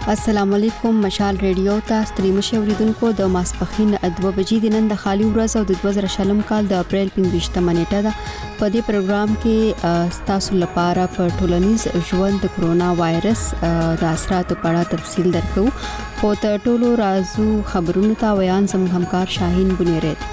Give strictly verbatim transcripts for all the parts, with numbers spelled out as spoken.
السلام علیکم مشال ریډیو ته ستړي مشه اوریدونکو د ماسپخین ادو بجې د نن د خالي ورځ او د دوه زره شلم کال د اپریل پنځه نیټه ده. په دې پروګرام کې تاسو لپاره په ټولنیز ژوند د کرونا وایرس د اثراتو په اړه تفصیل درکو. خو تر ټولو رازو خبرونه تا ویان زموږ همکار شاهین بنيرت.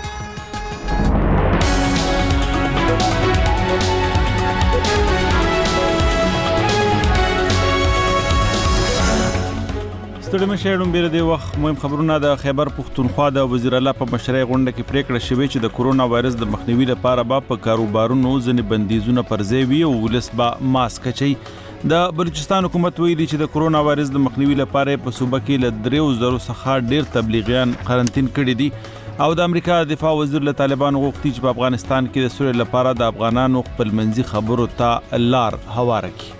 ستړي مشه ډوم بیر دی وخت مهم خبرونه د خیبر پښتونخوا د وزیر اعلی په مشرۍ غونډه کې پریکړه شوې چې د کورونا وایرس د مخنیوي لپاره به په کاروبارونو ځنې بندیزونه پرځای وي او ولس به ماسک اچي. د بلوچستان حکومت ویلي چې د کورونا وایرس د مخنیوي لپاره په صوبه کې له دریو زرو څخه ډیر تبلیغیان قرنټین کړي دي او د امریکا دفاع وزیر له طالبانو غوښتي چې په افغانستان کې د سولې لپاره د افغانانو خپلمنځي خبرو ته لار هواره کړي.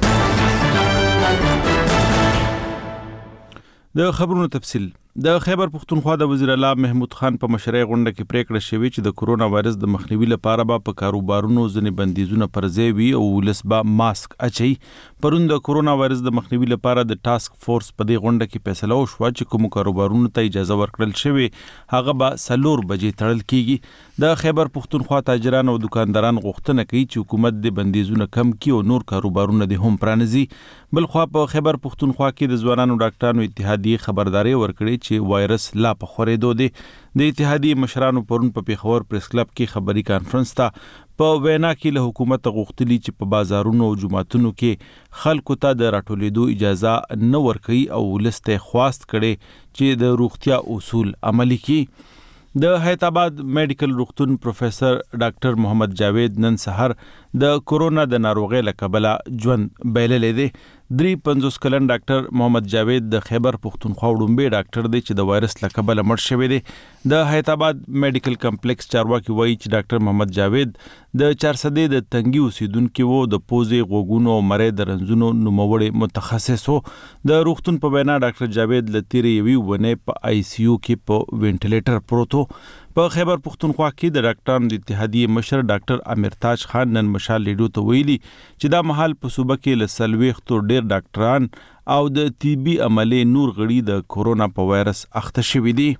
د خبرونو تفصیل. د خیبر پښتونخوا د وزیر اعلی محمود خان په مشرۍ غونډه کې پریکړه شوې چې د کورونا وایرس د مخنیوي لپاره به په کاروبارونو ځنې بندیزونه پرځای وي او ولس به ماسک اچي. پرون د کورونا وایرس د مخنیوي لپاره د ټاسک فورس په دې غونډه کې فیصله وشوه چې کوم کاروبارونو ته اجازه ورکړل شوی هغه به څلور بجې تړل کیږي. د خیبر پښتونخوا تاجران او دکانداران غوښتنه کوي چې حکومت د بندیزونه کم کړي او نور کاروبارونه د هم پرانځي. بل خو په خیبر پښتونخوا کې د ځوانانو ډاکټرانو اتحادیه خبرداري ورکړي چې وایرس لا په خورېدو دی. د اتحادیه مشرانو پرون په پیښور پریس کلب کې خبري کانفرنس ته په وینا کې له حکومت غوښتلي چې په بازارونو او جمعتونو کې خلکو ته د راټولېدو اجازه نه ورکوي او ولسته خواست کړي چې د روغتیا اصول عملي کړي. د حیات آباد میډیکل روغتون پروفیسر ډاکټر محمد جاوید نن سحر د کورونا د ناروغۍ له کبله ژوند بایللې دی. درې پنځوس کلن ډاکټر محمد جاوید د خیبر پښتونخوا وړومبی ډاکټر دی چې د وایرس له کبله مړ شوی دی. د حیات آباد میډیکل کمپلیکس چارواکي وایي چې ډاکټر محمد جاوید د چارسدې د تنګي اوسیدونکو وو د پوزې غوګونو او مرۍ د رنځونو نوموړی متخصص وو. د روغتون په وینا ډاکټر جاوید له تیرې یوې ونې په آی سی یو کې په وینټیلیټر پروت وو. په خیبر پښتونخوا کې د ډاکټرانو د اتحادیې مشر ډاکټر امرتاج خان نن مشال لیډو ته ویلي چې دا مهال په صوبه کې له څلوېښتو ډیر ډاکټران او د طبي عملې نور غړي د کورونا په وایرس اخته شوي دي.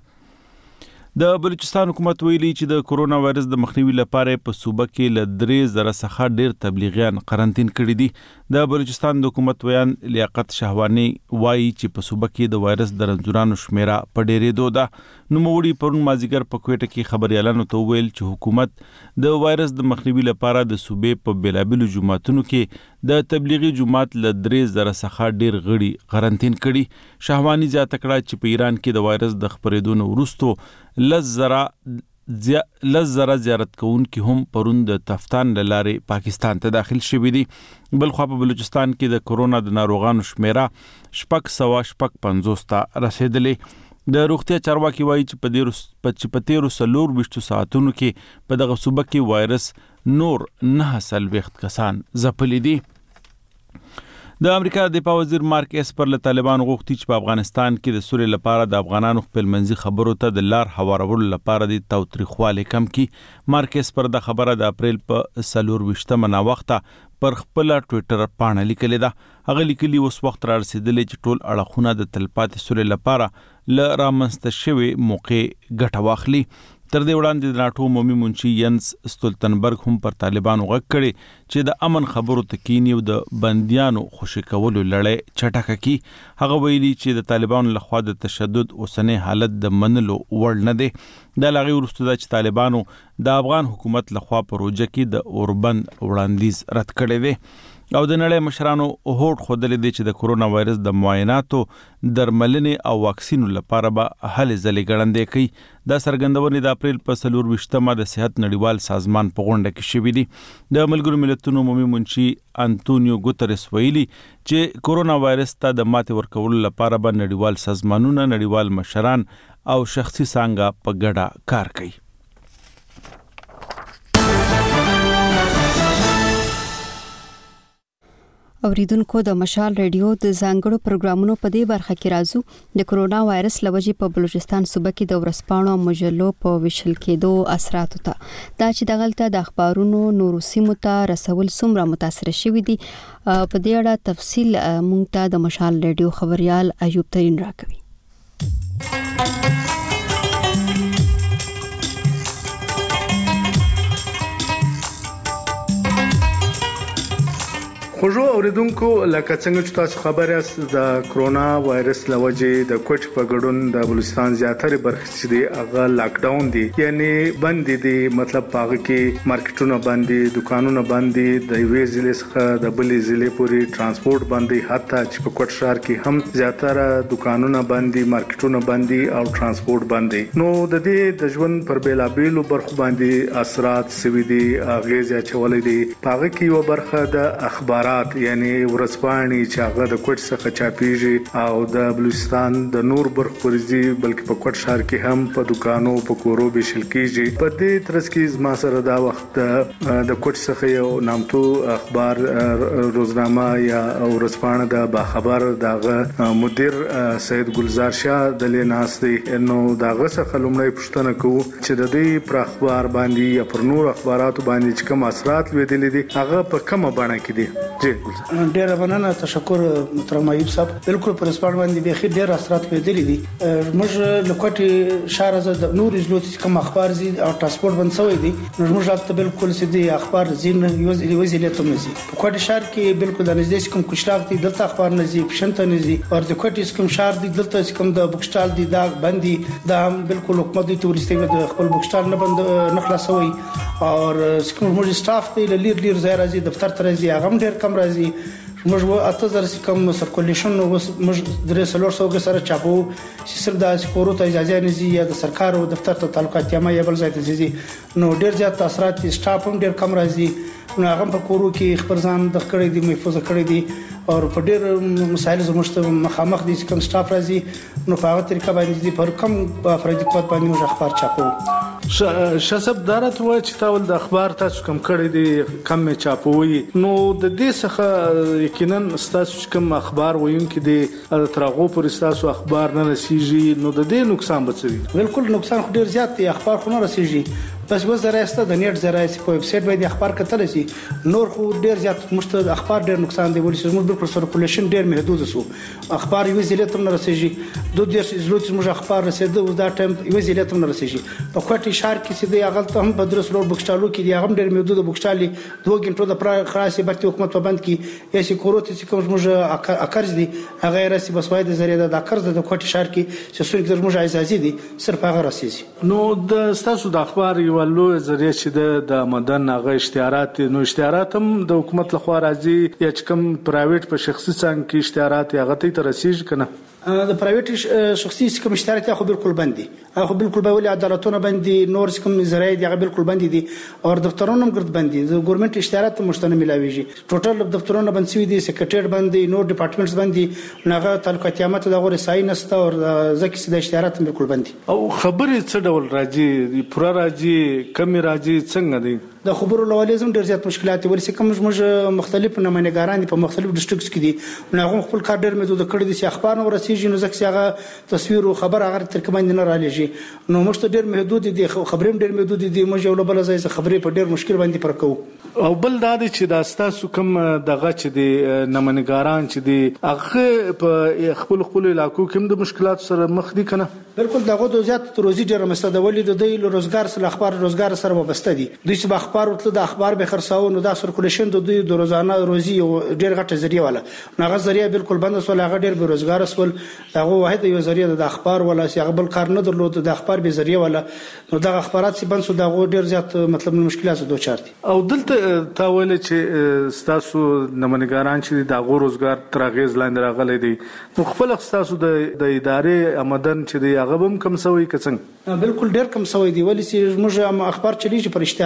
د بلوچستان حکومت ویلي چې د کورونا وایرس د مخنیوي لپاره په صوبه کې له درې زره څخه ډیر تبلیغیان قرنټین کړي دي. د بلوچستان د حکومت ویان لیاقت شهوانی وایي چې په صوبه کې د وایرس د رنځورانو شمیره په ډیرېدو ده. نوموړي پرون مازیګر په کوټه کې خبريالانو ته ویل چې حکومت د وایرس د مخنیوي لپاره د صوبې په بیلابلو جماعتونو کې د تبلیغي جماعت له درې زره څخه ډیر غړي قرنټین کړي. شهوانی زیاته کړه چې په ایران کې د وایرس د خپرېدو نه وروسته لس زره زیا... لس زره زیارت کوونکي هم پرون د تفتان له لارې پاکستان ته داخل شوي دي. بل خو په بلوچستان کې د کورونا د ناروغانو شمیره شپږ سوه شپږ پنځوس ته رسېدلې. د روغتیا چارواکي وایي چې په دې په تیرو څلور ویشتو ساعتونو کې په دغه صوبه کې وایرس نور نه څلوېښت کسان ځپلي دي. د امریکا دفاع وزیر مارک اسپر له طالبانو غوښتي چې په افغانستان کې د سولې لپاره د افغانانو خپلمنځي خبرو ته د لار هوارولو لپاره د تاوتریخوالي کم کړي. مارک اسپر د خبره د اپریل په څلور ویشتمه ناوخته پر خپل ټویټر پاڼه لیکلې ده. هغه لیکلي اوس وخت را رسېدلی چې ټول اړخونه د تلپاتې سولې لپاره له رامنځته شوې موقع ګټه واخلي. تر دې وړاندې د ناټو عمومي منشي ینس ستولتنبرګ هم پر طالبانو غږ کړي چې د امن خبرو ته کینی او د بندیانو خوشي کولو لړۍ چټکه کړي. هغه ویلي چې د طالبانو لخوا د تشدد اوسنی حالت د منلو وړ نه دی. د لاغي وروسته چې طالبانو د افغان حکومت لخوا پروژه کې د اوربند وړاندیز رد کړی دی او د نړۍ مشرانو هوډ ښودلی دی چې د کورونا وایرس د معایناتو درملنې او واکسینو لپاره به هلې ځلې ګړندې کوي. دا څرګندونې د اپریل په څلور ویشتمه د صحت نړیوال سازمان په غونډه کې شوي دي. د ملګرو ملتونو عمومي منشي انتونیو ګوترس ویلي چې کورونا وایرس ته د ماتې ورکولو لپاره به نړیوال سازمانونه، نړیوال مشران او شخصي څانګه په ګډه کار کوي. اوریدونکو د مشال ریډیو د ځانګړو پروګرامونو په دې برخه کې راځو د کرونا وایرس لوجې په بلوچستان صوبه کې د ورسپاڼو مجلو په وشل کېدو اثرات ته دا چې دغلطه د اخبارونو نورو سیمو ته رسول څومره متاثر شوي دي په دې اړه تفصیل مونږ ته د مشال ریډیو خبريال ایوب ترين راکوي. خوږو اوریدونکو لکه څنګه چې تاسو خبر یاست د کرونا وایرس لوجې د کوټ په ګډون د بلوچستان زیاتره برخې چې دی هغه لاک ډاون دي یعنی بند دي مطلب پاغه کې مارکیټونه بند دي دکانونه بند دي د یوې ضلع څخه د بلې ضلع پورې ترانسپورت بند دي حتی چې په کوټ ښار کې هم زیاتره دکانونه بند دي مارکیټونه بند دي او ترانسپورت بند دي نو د دې د ژوند پر بیلابیلو برخو باندې اثرات سوي دي اغیز اچولې دي پاغه کې یو برخه د اخبار یعنی ورسپاڼي چې هغه د کوټ څخه چاپیږي او د بلوچستان د نور برخ پرځي بلکې په کوټ ښار کې هم په دکانو په کورو به شل کېږي په دې ترڅ کې زما سره دا وخت د کوټ څخه یو نامتو اخبار روزنامه یا ورسپاڼه د باخبر دغه مدیر سید ګلزار شاه د لیناس دی نو دغه څخه لومړی پوښتنه کوو چې د دې پر اخبار باندې یا پر نور اخباراتو باندې چې کوم اثرات لیدل دي هغه په کومه بڼه کې دي. ډیر مننه تشکر محترم ایوب صاحب بالکل پر اسپان باندې به خیر ډیر اثرات پیدا دي موږ لکوټي شهر از د نور اجلوت کوم اخبار زی او ترانسپورت بند سوی دي موږ راته بالکل سدي اخبار زین یوز وزیله تم نزي په کوټي شهر کې بالکل د نږدې کوم کوشلاک دي دلته اخبار نزي پښنته نزي او د کوټي کوم شهر دي دلته کوم د بوکسټال دي دا بندي دا هم بالکل حکومت دي تورستي د خپل بوکسټال نه بند نه خلاصوي او کوم موږ سټاف دی لیر لیر ځای راځي دفتر ته راځي هغه ډیر کم راځي موږ اته زره کوم سرکولیشن نو موږ درې سلور سو سره چاپو چې سر د سکورو ته اجازه نه زی یا د سرکار او دفتر ته تعلقات یا ما یبل ځای ته زی نو ډیر زیات اثرات سټاف هم ډیر کم راځي نو هغه په کورو کې خبر ځان د کړې دي محفوظ کړې دي او په ډېر مسایل زموږ مخامخ دي چې کوم سټاف راځي نو په هغه طریقه باندې دي پر کوم افرادي کوټ باندې موږ اخبار چاپو شاسب دارت و چې تاول د اخبار تاسو کوم کړی دي کم چاپوي نو د دې څخه یقینا تاسو کوم اخبار وایونکي دي ترغو پر تاسو اخبار نه رسیږي نو د دې نقصان بچوي بالکل نقصان ډیر زیات دی اخبار خو نه رسیږي بس و زراست د نیټ زراست په ویب سټ باندې اخبار کتل شي نور خو ډیر زیات مشته اخبار ډیر نقصان دی ولې موږ بالکل سرکولیشن ډیر محدود سو اخبار یو ځله تم نه رسیږي دوه ډیر زلوت موږ اخبار رسیدو دا ټایم یو ځله تم نه رسیږي په کوټي شهر کې چې دی هغه هم په درس لور بوکسټالو کې دی هغه ډیر محدود بوکسټالي دوه غنټو د پر خاصه برتي حکومت په بند کې یا چې کوروت چې کوم موږ اکرز دي هغه راسي بس وای د زریاده د اکرز د کوټي شهر کې چې څوک د موږ عزازي دي صرف هغه رسیږي نو د تاسو د اخبار یو لو ذریعہ چې د مدن هغه اشتهارات نو اشتهارات هم د حکومت لخوا راځي یا چې کوم پرایویټ په شخصي څنګه کې اشتهارات هغه ته رسیږي کنه د پرایویټ شخصي کوم اشتهارات خو بالکل بندي هغه بالکل به ولې عدالتونه بندي نور کوم ذرایع دي هغه بالکل بندي دي او دفترونه هم ګرد بندي د ګورنمنت اشتهارات مشتنه ملاويږي ټوټل دفترونه بند شوي دي سکرټریټ بندي نور ډپارټمنټس بندي هغه تعلقات یامت د غور ساين است او ځکه چې د اشتهارات بالکل بندي او خبرې څه ډول راځي پورا راځي کم راځي څنګه دي د خبرو لوالزم ډیر زیات مشکلات ورسې کوم موږ مختلف نمائندګان په مختلف ډیسټریکټس کې دي نو هغه خپل کار ډیر محدود کړی دي چې اخبار نو رسیږي نو ځکه هغه تصویر او خبر هغه تر کوم نه را لېږي نو موږ ته ډیر محدود دي خبرې ډیر محدود دي موږ یو بل ځای خبرې په ډیر مشکل باندې پر کوو او بل دا چې دا تاسو کوم دغه چې دي نمائندګان چې دي هغه په خپل خپل علاقو کې د مشکلات سره مخ دي کنه بالکل دغه د زیات روزي ډیر مسله ولې د دوی روزګار سره اخبار روزګار سره وابسته دي دوی چې اخبار وتل د اخبار به خرڅاو نو دا سرکولیشن د دوی د روزانه روزي او ډیر غټه ذریعہ ولا ناغه ذریعہ بالکل بند وسول هغه ډیر به روزګار وسول هغه واحد یو ذریعہ د اخبار ولا چې هغه بل کار نه درلود د اخبار به ذریعہ ولا نو د اخبارات چې بند سو دا ډیر زیات مطلب مشکلات دوچار دي او دلته تا ول چې تاسو نمائندګان چې د روزګار ترغیز لاندې راغلي دي نو خپل تاسو د ادارې آمدن چې دی هغه هم کم سوی کڅنګ بالکل ډیر کم سوی دی ولې چې موږ اخبار چلیږي پر اشتهارات باندې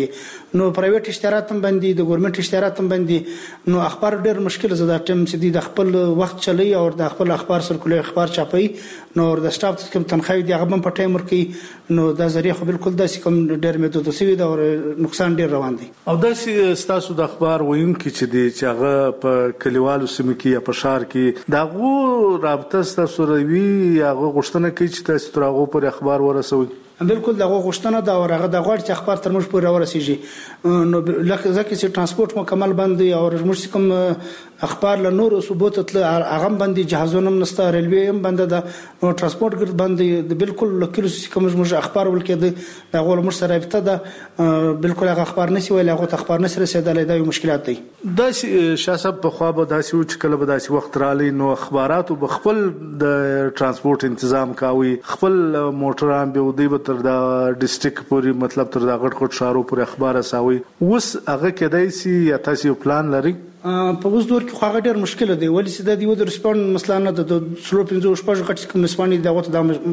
دي. نو پرایویټ اشتهارات هم باندې د ګورنمنت اشتهارات هم باندې نو اخبار ډېر مشکل زده ټیم چې د خپل وخت چلی او د خپل اخبار سرکولي اخبار چاپي نو د سټاف کوم تنخوي دی هغه په ټایم ورکي نو دا ذریعہ خو بالکل داسې کوم ډېر محدود سوي دا نقصان ډېر روان دي. او داسې ستاسو د اخبار ویونکي چې دي چې هغه په کلیوالو سیمو کې یا په شهر کې دا غو رابطه ستاسو روي هغه غوښتنه کوي چې تاسو تر هغه پر اخبار ورسوي؟ بالکل دغه غوښتنه دا ورغه د غوړ چې اخبار تر موږ پورې ورسیږي نو لکه ځکه چې ترانسپورت مکمل بند دی او موږ کوم اخبار له نور ثبوت تل هغه باندې جهازونه هم نسته ریلوی هم بند ده نو ترانسپورت ګرد بند دی بالکل لکه کوم موږ اخبار ولکې د هغه موږ سره رابطه ده بالکل هغه اخبار نشي ویل هغه اخبار نشي رسیدلای دا یو مشکلات دی. دا شاسب په خوا به داسې و چې کله به داسې وخت رالی نو اخباراتو به خپل د ترانسپورت تنظیم کاوي خپل موټران به ودی تر دا ډیسټریکټ پورې مطلب تر دا غټ غټ شهرو پورې اخبار اساوي اوس هغه کېدای شي یا تاسو پلان لري؟ په اوس دور کې خو هغه ډېر مشکل دی ولې چې د دیو د ریسپاند مسله نه د سلو پنځو شپږ غټ کوم نسباني دغه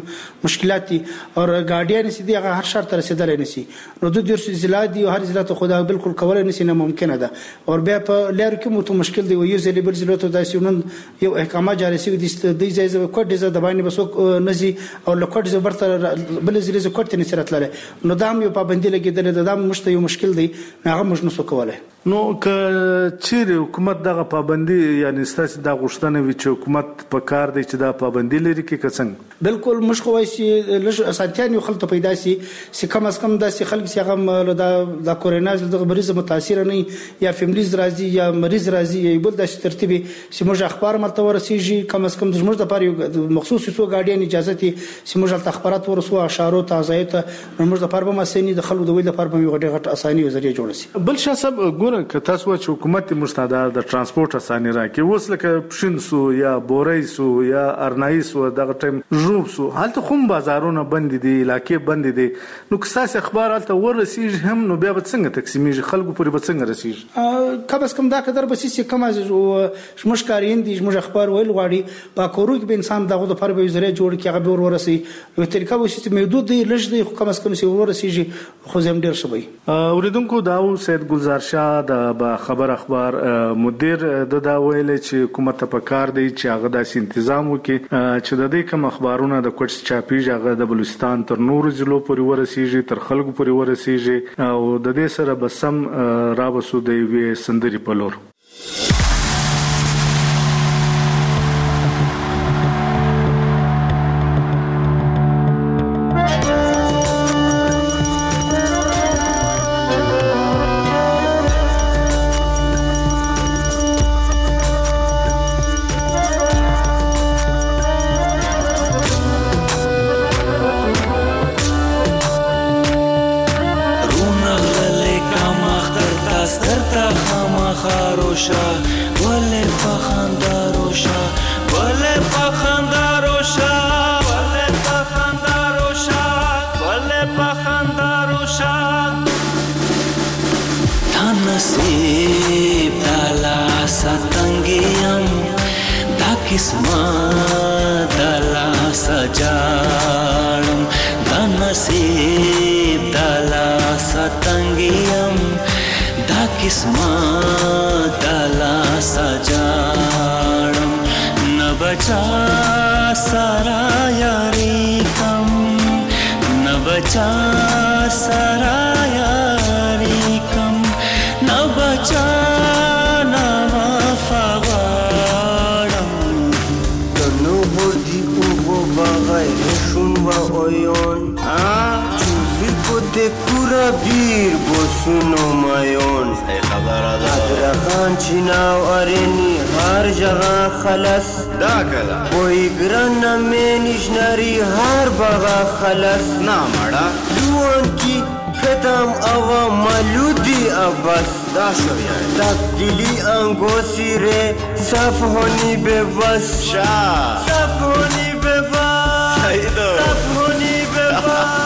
د مشکلات دي او ګاډیان سي دی هغه هر شهر ته رسیدلای نشي نو د ډېر ضلع دی هر ضلع ته خدای بالکل کولای نشي نه ممکنه ده او بیا په لار کې مو ته مشکل دی یو ځلې بل ضلع ته داسې نن یو احکامات جاري شوی دي د ځای کوټ دي د باندې بسوک نزي او لکوټ زبرته بل ضلع کوټ ته نشرت لاره نو دا هم یو پابندي لګیدل دا مشته یو مشکل دی هغه موږ نسو کولای. نو که چیرې حکومت دغه پابندي یعنی ستاسو د غوښتنې وی چې حکومت په کار دی چې دا پابندي لري کې کڅنګ بالکل مش خو وایي لږ اسانتیان یو خلک پیدا سي چې کم از کم داسې خلک چې هغه د د کورونا د مریض متاثر نه یا فیملیز راځي یا مریض راځي یا بل د ترتیب چې موږ اخبار مرته ورسیږي کم از کم د موږ د پاره مخصوص څو ګاډیان اجازه دي چې موږ اخبارات ورسو اشارو تازه ته موږ د پاره به مسنی د خلکو د ویل لپاره به یو غټه اساني ذریعہ جوړ شي. بل شاسب ګوره که تاسو چې حکومت مستعد د ترانسپورت اساني راکې اوس لکه پښینسو یا بوریسو یا ارنایسو دغه ټیم ژوبسو حالت خو بازارونه بند دي علاقې بند دي نو که تاسو اخبار حالت ورسیږي هم نو بیا به څنګه تقسیمېږي خلکو پورې به څنګه رسیږي؟ کم از کم دا قدر به سي کم از شمش کارین دي شمش اخبار ویل غواړي په کورو کې به انسان دغه د پر به ذریعہ جوړ کې هغه ور ورسي یو طریقه به سي محدود دی لږ دی کم از کم سي ورسیږي خو زم ډیر شوی. اوریدونکو داو سید گلزار شاه د خبر اخبار مدیر د دا ویل چې حکومت په کار دی چې هغه د تنظیم وکړي چې د دې کوم اخبارونه د کوټ چاپیږي هغه د بلوچستان تر نورو ضلعو پورې ورسیږي تر خلکو پورې ورسیږي او د دې سره به سم رابسو د وی سندري په لور. صف هونی به بس صف هونی به بس صف هونی به بس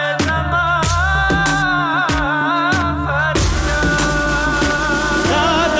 Sada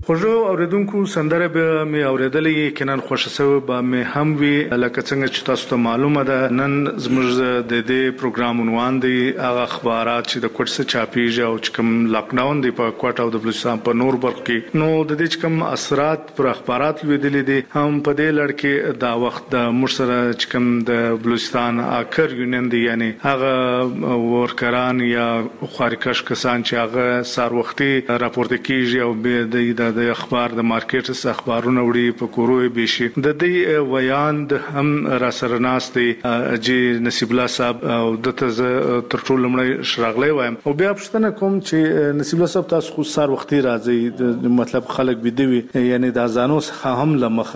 خو اوریدونکو سندره به می اوریدلې کینن خوشسو به می هم وی لکه څنګه چې تاسو ته معلومه ده نن زموږ د دې پروګرام عنوان دی هغه اخبارات چې د کوټ څخه چاپیږي او چې کوم لاک ډاون دی په کوټ او د بلوچستان په نور برخو کې نو د دې کوم اثرات پر اخبارات لیدلې دي هم په دې لړ کې دا وخت د مرسره چې کوم د بلوچستان اکر یونین دی یعنی هغه ورکران یا خارکش کسان چې هغه سار وختي راپورته کیږي او به د اخبار د مارکیټ څخه اخبارونه وړي په کوروي بشي د دې ویاند هم را سره ناستي چې نصیب الله صاحب او د تر ټولو لمړی شراغلې وایم او بیا پښتنه کوم چې نصیب الله صاحب تاسو خو سار وختي راځي مطلب خلک بيدوي یعنی د ازانو څخه هم لمخ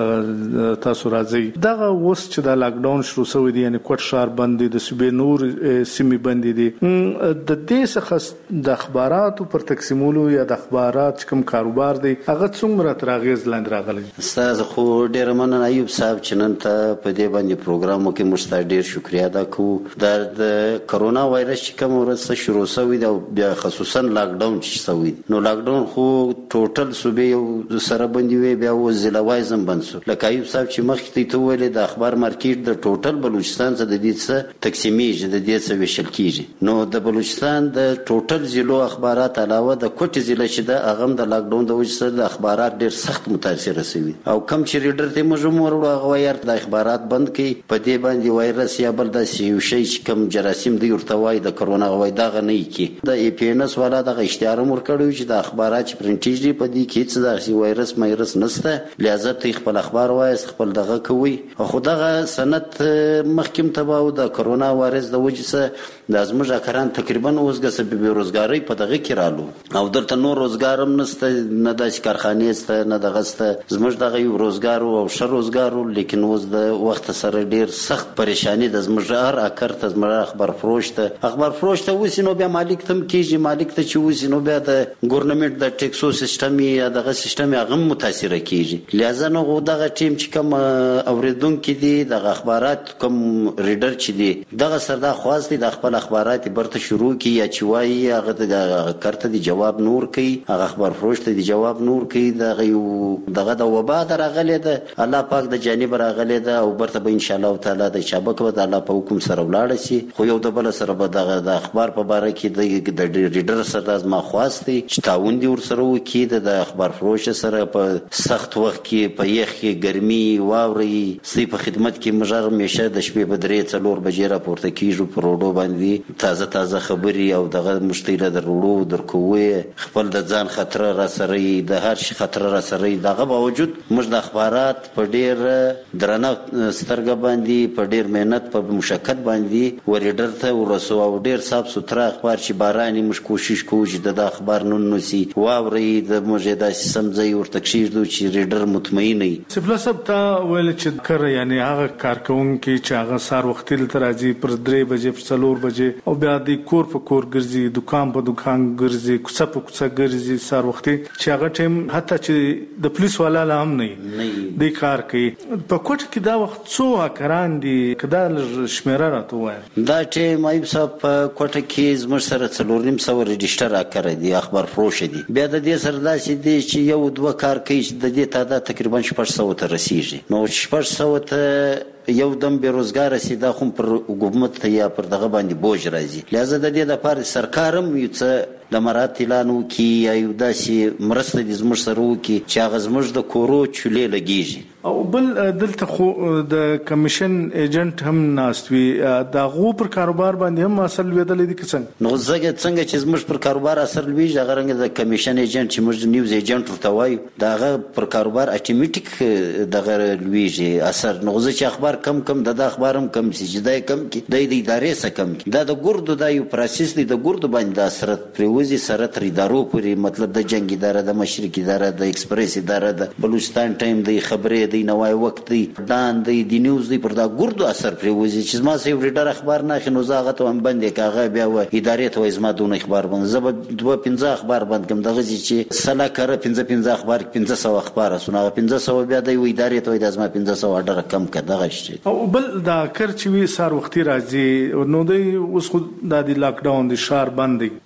تاسو راځي دغه وس چې د لاک ډاون شروع شوی دی یعنی کوټ شهر بندي د صوبې نور سیمې بندي دي د دې څخه د اخباراتو پر تقسیمولو یا د اخبارات کوم کاروبار دی هغه څومره تراغیز لاندې راغلی استاد خو ډیر مننه ایوب صاحب چې نن ته په دې باندې پروګرام کې مستعد ډیر شکریا ادا کوو د کرونا وایرس چې کوم ورسته شروع شوی دی او بیا خصوصا لاک ډاون چې شوی نو لاک ډاون خو ټوټل صوبې یو سره بندي وي بیا و ضلع وایزم بند شو لکه ایوب صاحب چې مخکې ته ویل د اخبار مارکیټ د ټوټل بلوچستان څخه د دې څخه تقسیمیږي د دې څخه ویشل کیږي نو د بلوچستان د ټوټل ضلع اخبارات علاوه د کوټ ضلع چې د اغم د لاک ډاون د وجې سره د اخبارات ډیر سخت متاثر شوی او کم چې ریډر ته مجموعه ورو هغه وایي د اخبارات بند کړي په دې باندې وایرس یا بل د یو شی چې کم جراثیم دی ورته وایي د کرونا وایي دا غنی کی د ای پی ان اس والا د اشتهار مور کړو چې د اخبارات چې پرنټیج دی په دې کې څه د وایرس مایرس نسته لہذا ته خپل اخبار وایي خپل دغه کوي خو دغه سند محکم تباو د کرونا وایرس د وجې سره د ازموږه کران تقریبا اوسګه به بیروزګاری په دغه کې رالو او درته نور روزګارم نسته نه د کارخانې ست نه دغه ست زموږ دغه یو روزګار او ش روزګار لیکن اوس د وخت سره ډیر سخت پریشانی د زموږ هر اکر ته زموږ خبر فروش ته خبر فروش ته وسینو بیا مالک تم کیږي مالک ته چې وسینو بیا د ګورنمنت د ټیکسو سیستم یا دغه سیستم هغه متاثر کیږي لہذا نو دغه ټیم چې کوم اوریدونکو دي د اخبارات کوم ریډر چې دي دغه سردا خواست دي د خپل اخبارات برته شروع کی یا چې وایي هغه د کرته دی جواب نور کوي هغه خبر فروش ته دی جواب نور کوي دغه یو دغه د وبا درغله ده الله پاک د جانب راغله ده او برته به ان شاء الله تعالی د شبکه د الله په حکم سره ولاړ شي خو یو د بل سره به دغه د اخبار په باره کې د ریډر سره از ما خواستي چې تعاون دی ور سره وکي د اخبار فروش سره په سخت وخت کې په یخ کې ګرمي واوري سي په خدمت کې مجر همیشه د شپې په درې څلور بجې راپورته کیږي په روډو باندې تازه تازه خبري او دغه مشتیله د روډو درکوي خپل د ځان خطر را سره د هر شي خطر را سره دغه باوجود موږ د اخبارات په ډیر درنه سترګه باندې په ډیر مهنت په مشکل باندې ورډر ته ورسو او ډیر صاحب ستره اخبار چې باراني موږ کوشش کوو چې د اخبار نن نوسي واوري د موږ د سمځي ورته کیږي چې ریډر مطمئن وي سپلا سب تا ویل چې کر یعنی هغه کارکونکو چې هغه سار وختي تر راځي پر درې بجې پر څلور بجې او بیا د کور په کور ګرځي دکان په دکان ګرځي کوڅه په کوڅه ګرځي سار وختي چې هغه ټیم حتی چې د پولیس والا هم نه دی کار کوي په کوټ کې دا وخت څو اکران دي کدا شمیره راته وای دا ټیم ایب صاحب په کوټ کې زموږ سره څلور نیم سو رجسٹر اکر دي اخبار فروش دي بیا د دې سره داسې دي چې یو دوه کار کوي د دې تعداد تقریبا شپږ سوه ته رسیږي نو شپږ سوه ته یو دم بیروزګار سي دا خو پر حکومت یا پر دغه باندې بوج راځي لہذا د دې لپاره سرکارم یو څه د مرات اعلان وکي یا یو داسې مرسته د زموږ سره وکي چې هغه زموږ د کورو چولې لګیږي او بل دلته خو د کمیشن ایجنټ هم ناستوي دا غو پر کاروبار باندې هم اثر لویدل دي څنګه نو زګه څنګه چې زموږ پر کاروبار اثر لویږي هغه رنګ د کمیشن ایجنټ چې موږ نیوز ایجنټ ورته وایو داغه پر کاروبار اتوماتیک دغه لویږي اثر نو چې اخبار کم کم د اخبارم کم چې دای کم کې د ادارې سره کم دا د ګردو د یو پروسس دی د ګردو باندې اثر پریوزي سره تر ادارو پورې مطلب د جنگ اداره د مشرق اداره د ایکسپریس اداره د بلوچستان ټایم د خبرې دی نوای وخت دی دان دی د نیوز دی پر دا ګردو اثر پریوزي چې ما سه ریډر اخبار نه خنو زاغه ته هم باندې کاغه بیا و ادارې ته زما دون اخبار باندې زب دوه پنځه اخبار باندې کوم دغه چې سلا کړه پنځه پنځه اخبار پنځه سو اخبار اسونه پنځه سو بیا د ادارې ته د زما پنځه سو اډر کم کړه شي او بل دا کر چې وی سار وختي راځي نو دی اوس خو د لاک ډاون د شهر باندې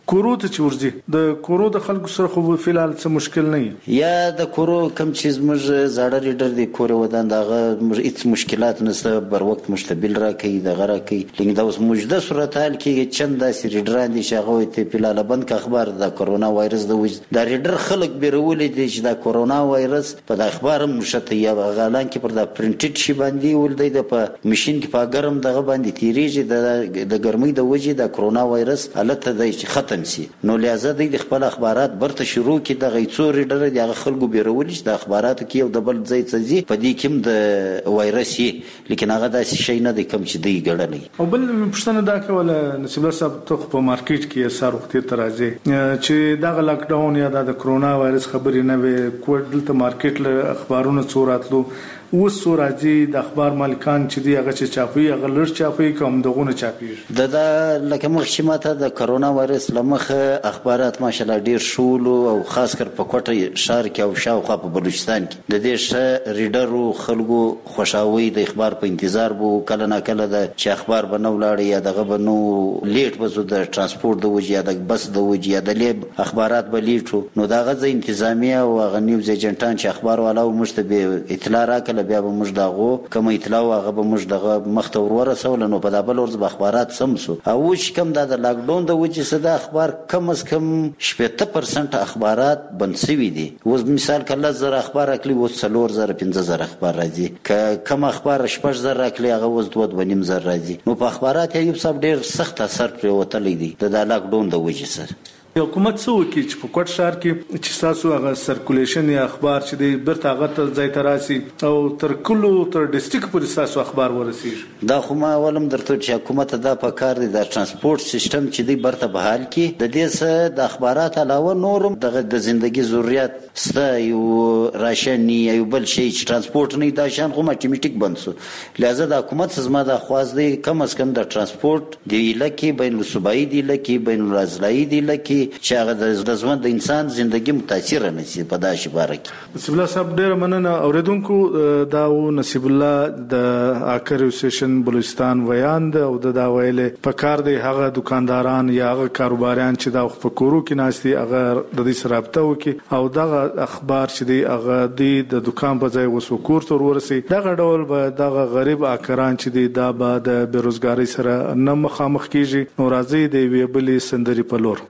کورو ته چورځي د کورو د خلکو سره خو فلال څه مشکل نه یا د کورو کم چیز موږ زاړه ریډر د کور ودان دغه هیڅ مشکلات نشته بر وخت مشتبل را کوي دغه را کوي لکه دا اوس موجوده صورت حال کې چند داسې ریډران دي چې هغه ته فلال بند اخبار د کرونا وایرس د وجه د ریډر خلک بیرولې دي چې د کرونا وایرس په د اخبار مشته یا غالان کې پر د پرنټډ شي باندې ولدي د په ماشين کې په ګرم دغه باندې تیریږي د د ګرمۍ د وجې د کرونا وایرس حالت د ختم سي نو لہذا د خپل اخبارات برته شروع کی د غیڅو ریډر د خلکو بیرول چې د اخباراتو کې یو د بل ځای څه زی په دې کې د وایرس یې لیکن هغه داسې شي نه د کم چې دی ګړلې او بل پښتنه دا کوله نصیب الله صاحب ته په مارکیټ کې سار وخت ته راځي چې دا لاک ډاون یا د کرونا وایرس خبرې نه وي کوټ دلته مارکیټ له اخبارونو څوراتلو اوس راځي د اخبار مالکان چې دی هغه چې چاپي هغه لړ چاپي کوم دغونه چاپي د د لکه مخشماته د کرونا وایرس لمخه اخبارات ماشالله ډیر شول او خاص کر په کوټه شهر کې او شاوخوا په بلوچستان کې د دې ش ریډرو خلکو خوشاوي د اخبار په انتظار بو کله نه کله د چې اخبار بنو لاړ یا دغه بنو لیټ بزو د ترانسپورت د وجې یا د بس د وجې یا د لیب اخبارات به لیټو نو دغه ځ انتظامیه او غ نیوز ایجنټان چې اخبار والا مشتبه اطلاع راکړه بیا به موږ دغه کوم اطلاع هغه به موږ دغه مخته ورسول نو په دابل ورځ به اخبارات سمسو او چې کوم د لاک ډاون د وجې صدا اخبار کم از کم شپږ پرسنټ اخبارات بند شوي دي اوس مثال کله زر اخبار اکلی و څلور زر پنځه زر اخبار راځي ک کم اخبار شپږ زر اکلی هغه اوس دوه دوه نیم زر راځي نو په اخبارات یو څه ډیر سخت اثر پرې وتلی دي د لاک ډاون د وجې سره حکومت څه وکړي چې په کوټ شهر کې چې تاسو هغه سرکولیشن یا اخبار چې دی برته هغه ته ځای تراسي او تر کلو تر ډیسټریکټ پورې تاسو اخبار ورسیږي دا خو ما ولم درته چې حکومت دا په کار دی د ترانسپورت سیستم چې دی برته بحال کې د دې سره د اخبارات علاوه نورم د د ژوندۍ ضرورت ستا یو راشن یو بل شي چې ترانسپورت نه دا شان خو اتوماتیک بند سو لہذا د حکومت زما د خواز دی کم از کم د ترانسپورت دی لکه بین الصوبایي دی لکه بین الازلایي دی لکه چې هغه د ژوند د انسان ژوندۍ متاثر نه شي په داسې باره کې نصیب الله صاحب ډیر مننه اوریدونکو دا و نصیب الله د اکر اسوسییشن بلوچستان ویان د او د دا ویلې په کار دی هغه دکانداران یا هغه کاروباریان چې د فکرو کې ناشتي هغه د دې سره رابطه وکي او دغه اخبار چې دی هغه د دکان په ځای وسو کور تر ورسي دغه ډول به دغه غریب اکران چې دی دا به د بیروزګاری سره نه مخامخ کیږي نو راځي دی ویبلې سندري په لور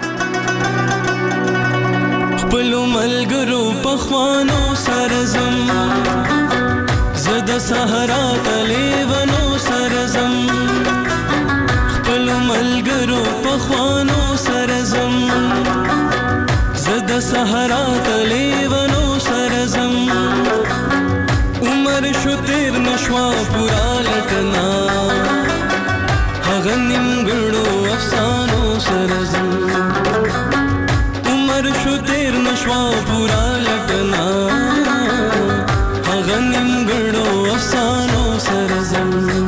خپلو ملګرو پخوانو سرزم زه د صحرا لیونو سرزم خپلو ملګرو پخوانو سرزم زه د صحرا لیونو سرزم عمر شو تیر نشوا پورا لټنا هغه نیمګړو افسانو سرزم شو تیر نشوا پورا لټنا هغه نیمګړو افسانو سرزم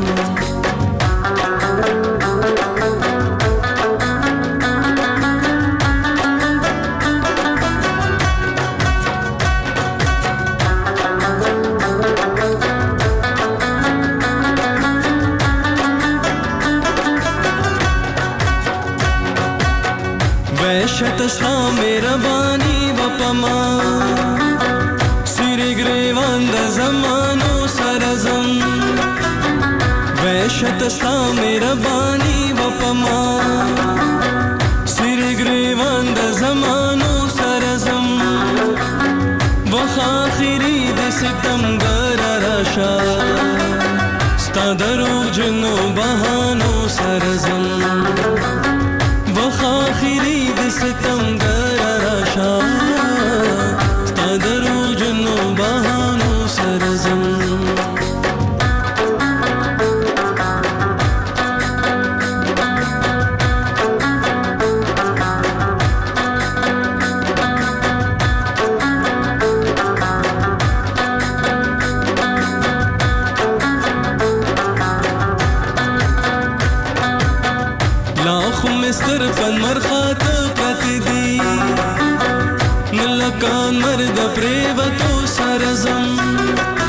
وحشت ستا مهرباني وپما سری گریوان د زمانو سرزم وحشت ستا مهرباني وپما سری گریوان د زمانو سرزم وخ آخری د ستمګر راشا ستا درو جنو بهانو سرزم وخ آخری د ستمګر راشا ستا درو جنو بهانو سرزم مستر پن مرخات پرت دی نلکان مرد پریوتو سرزم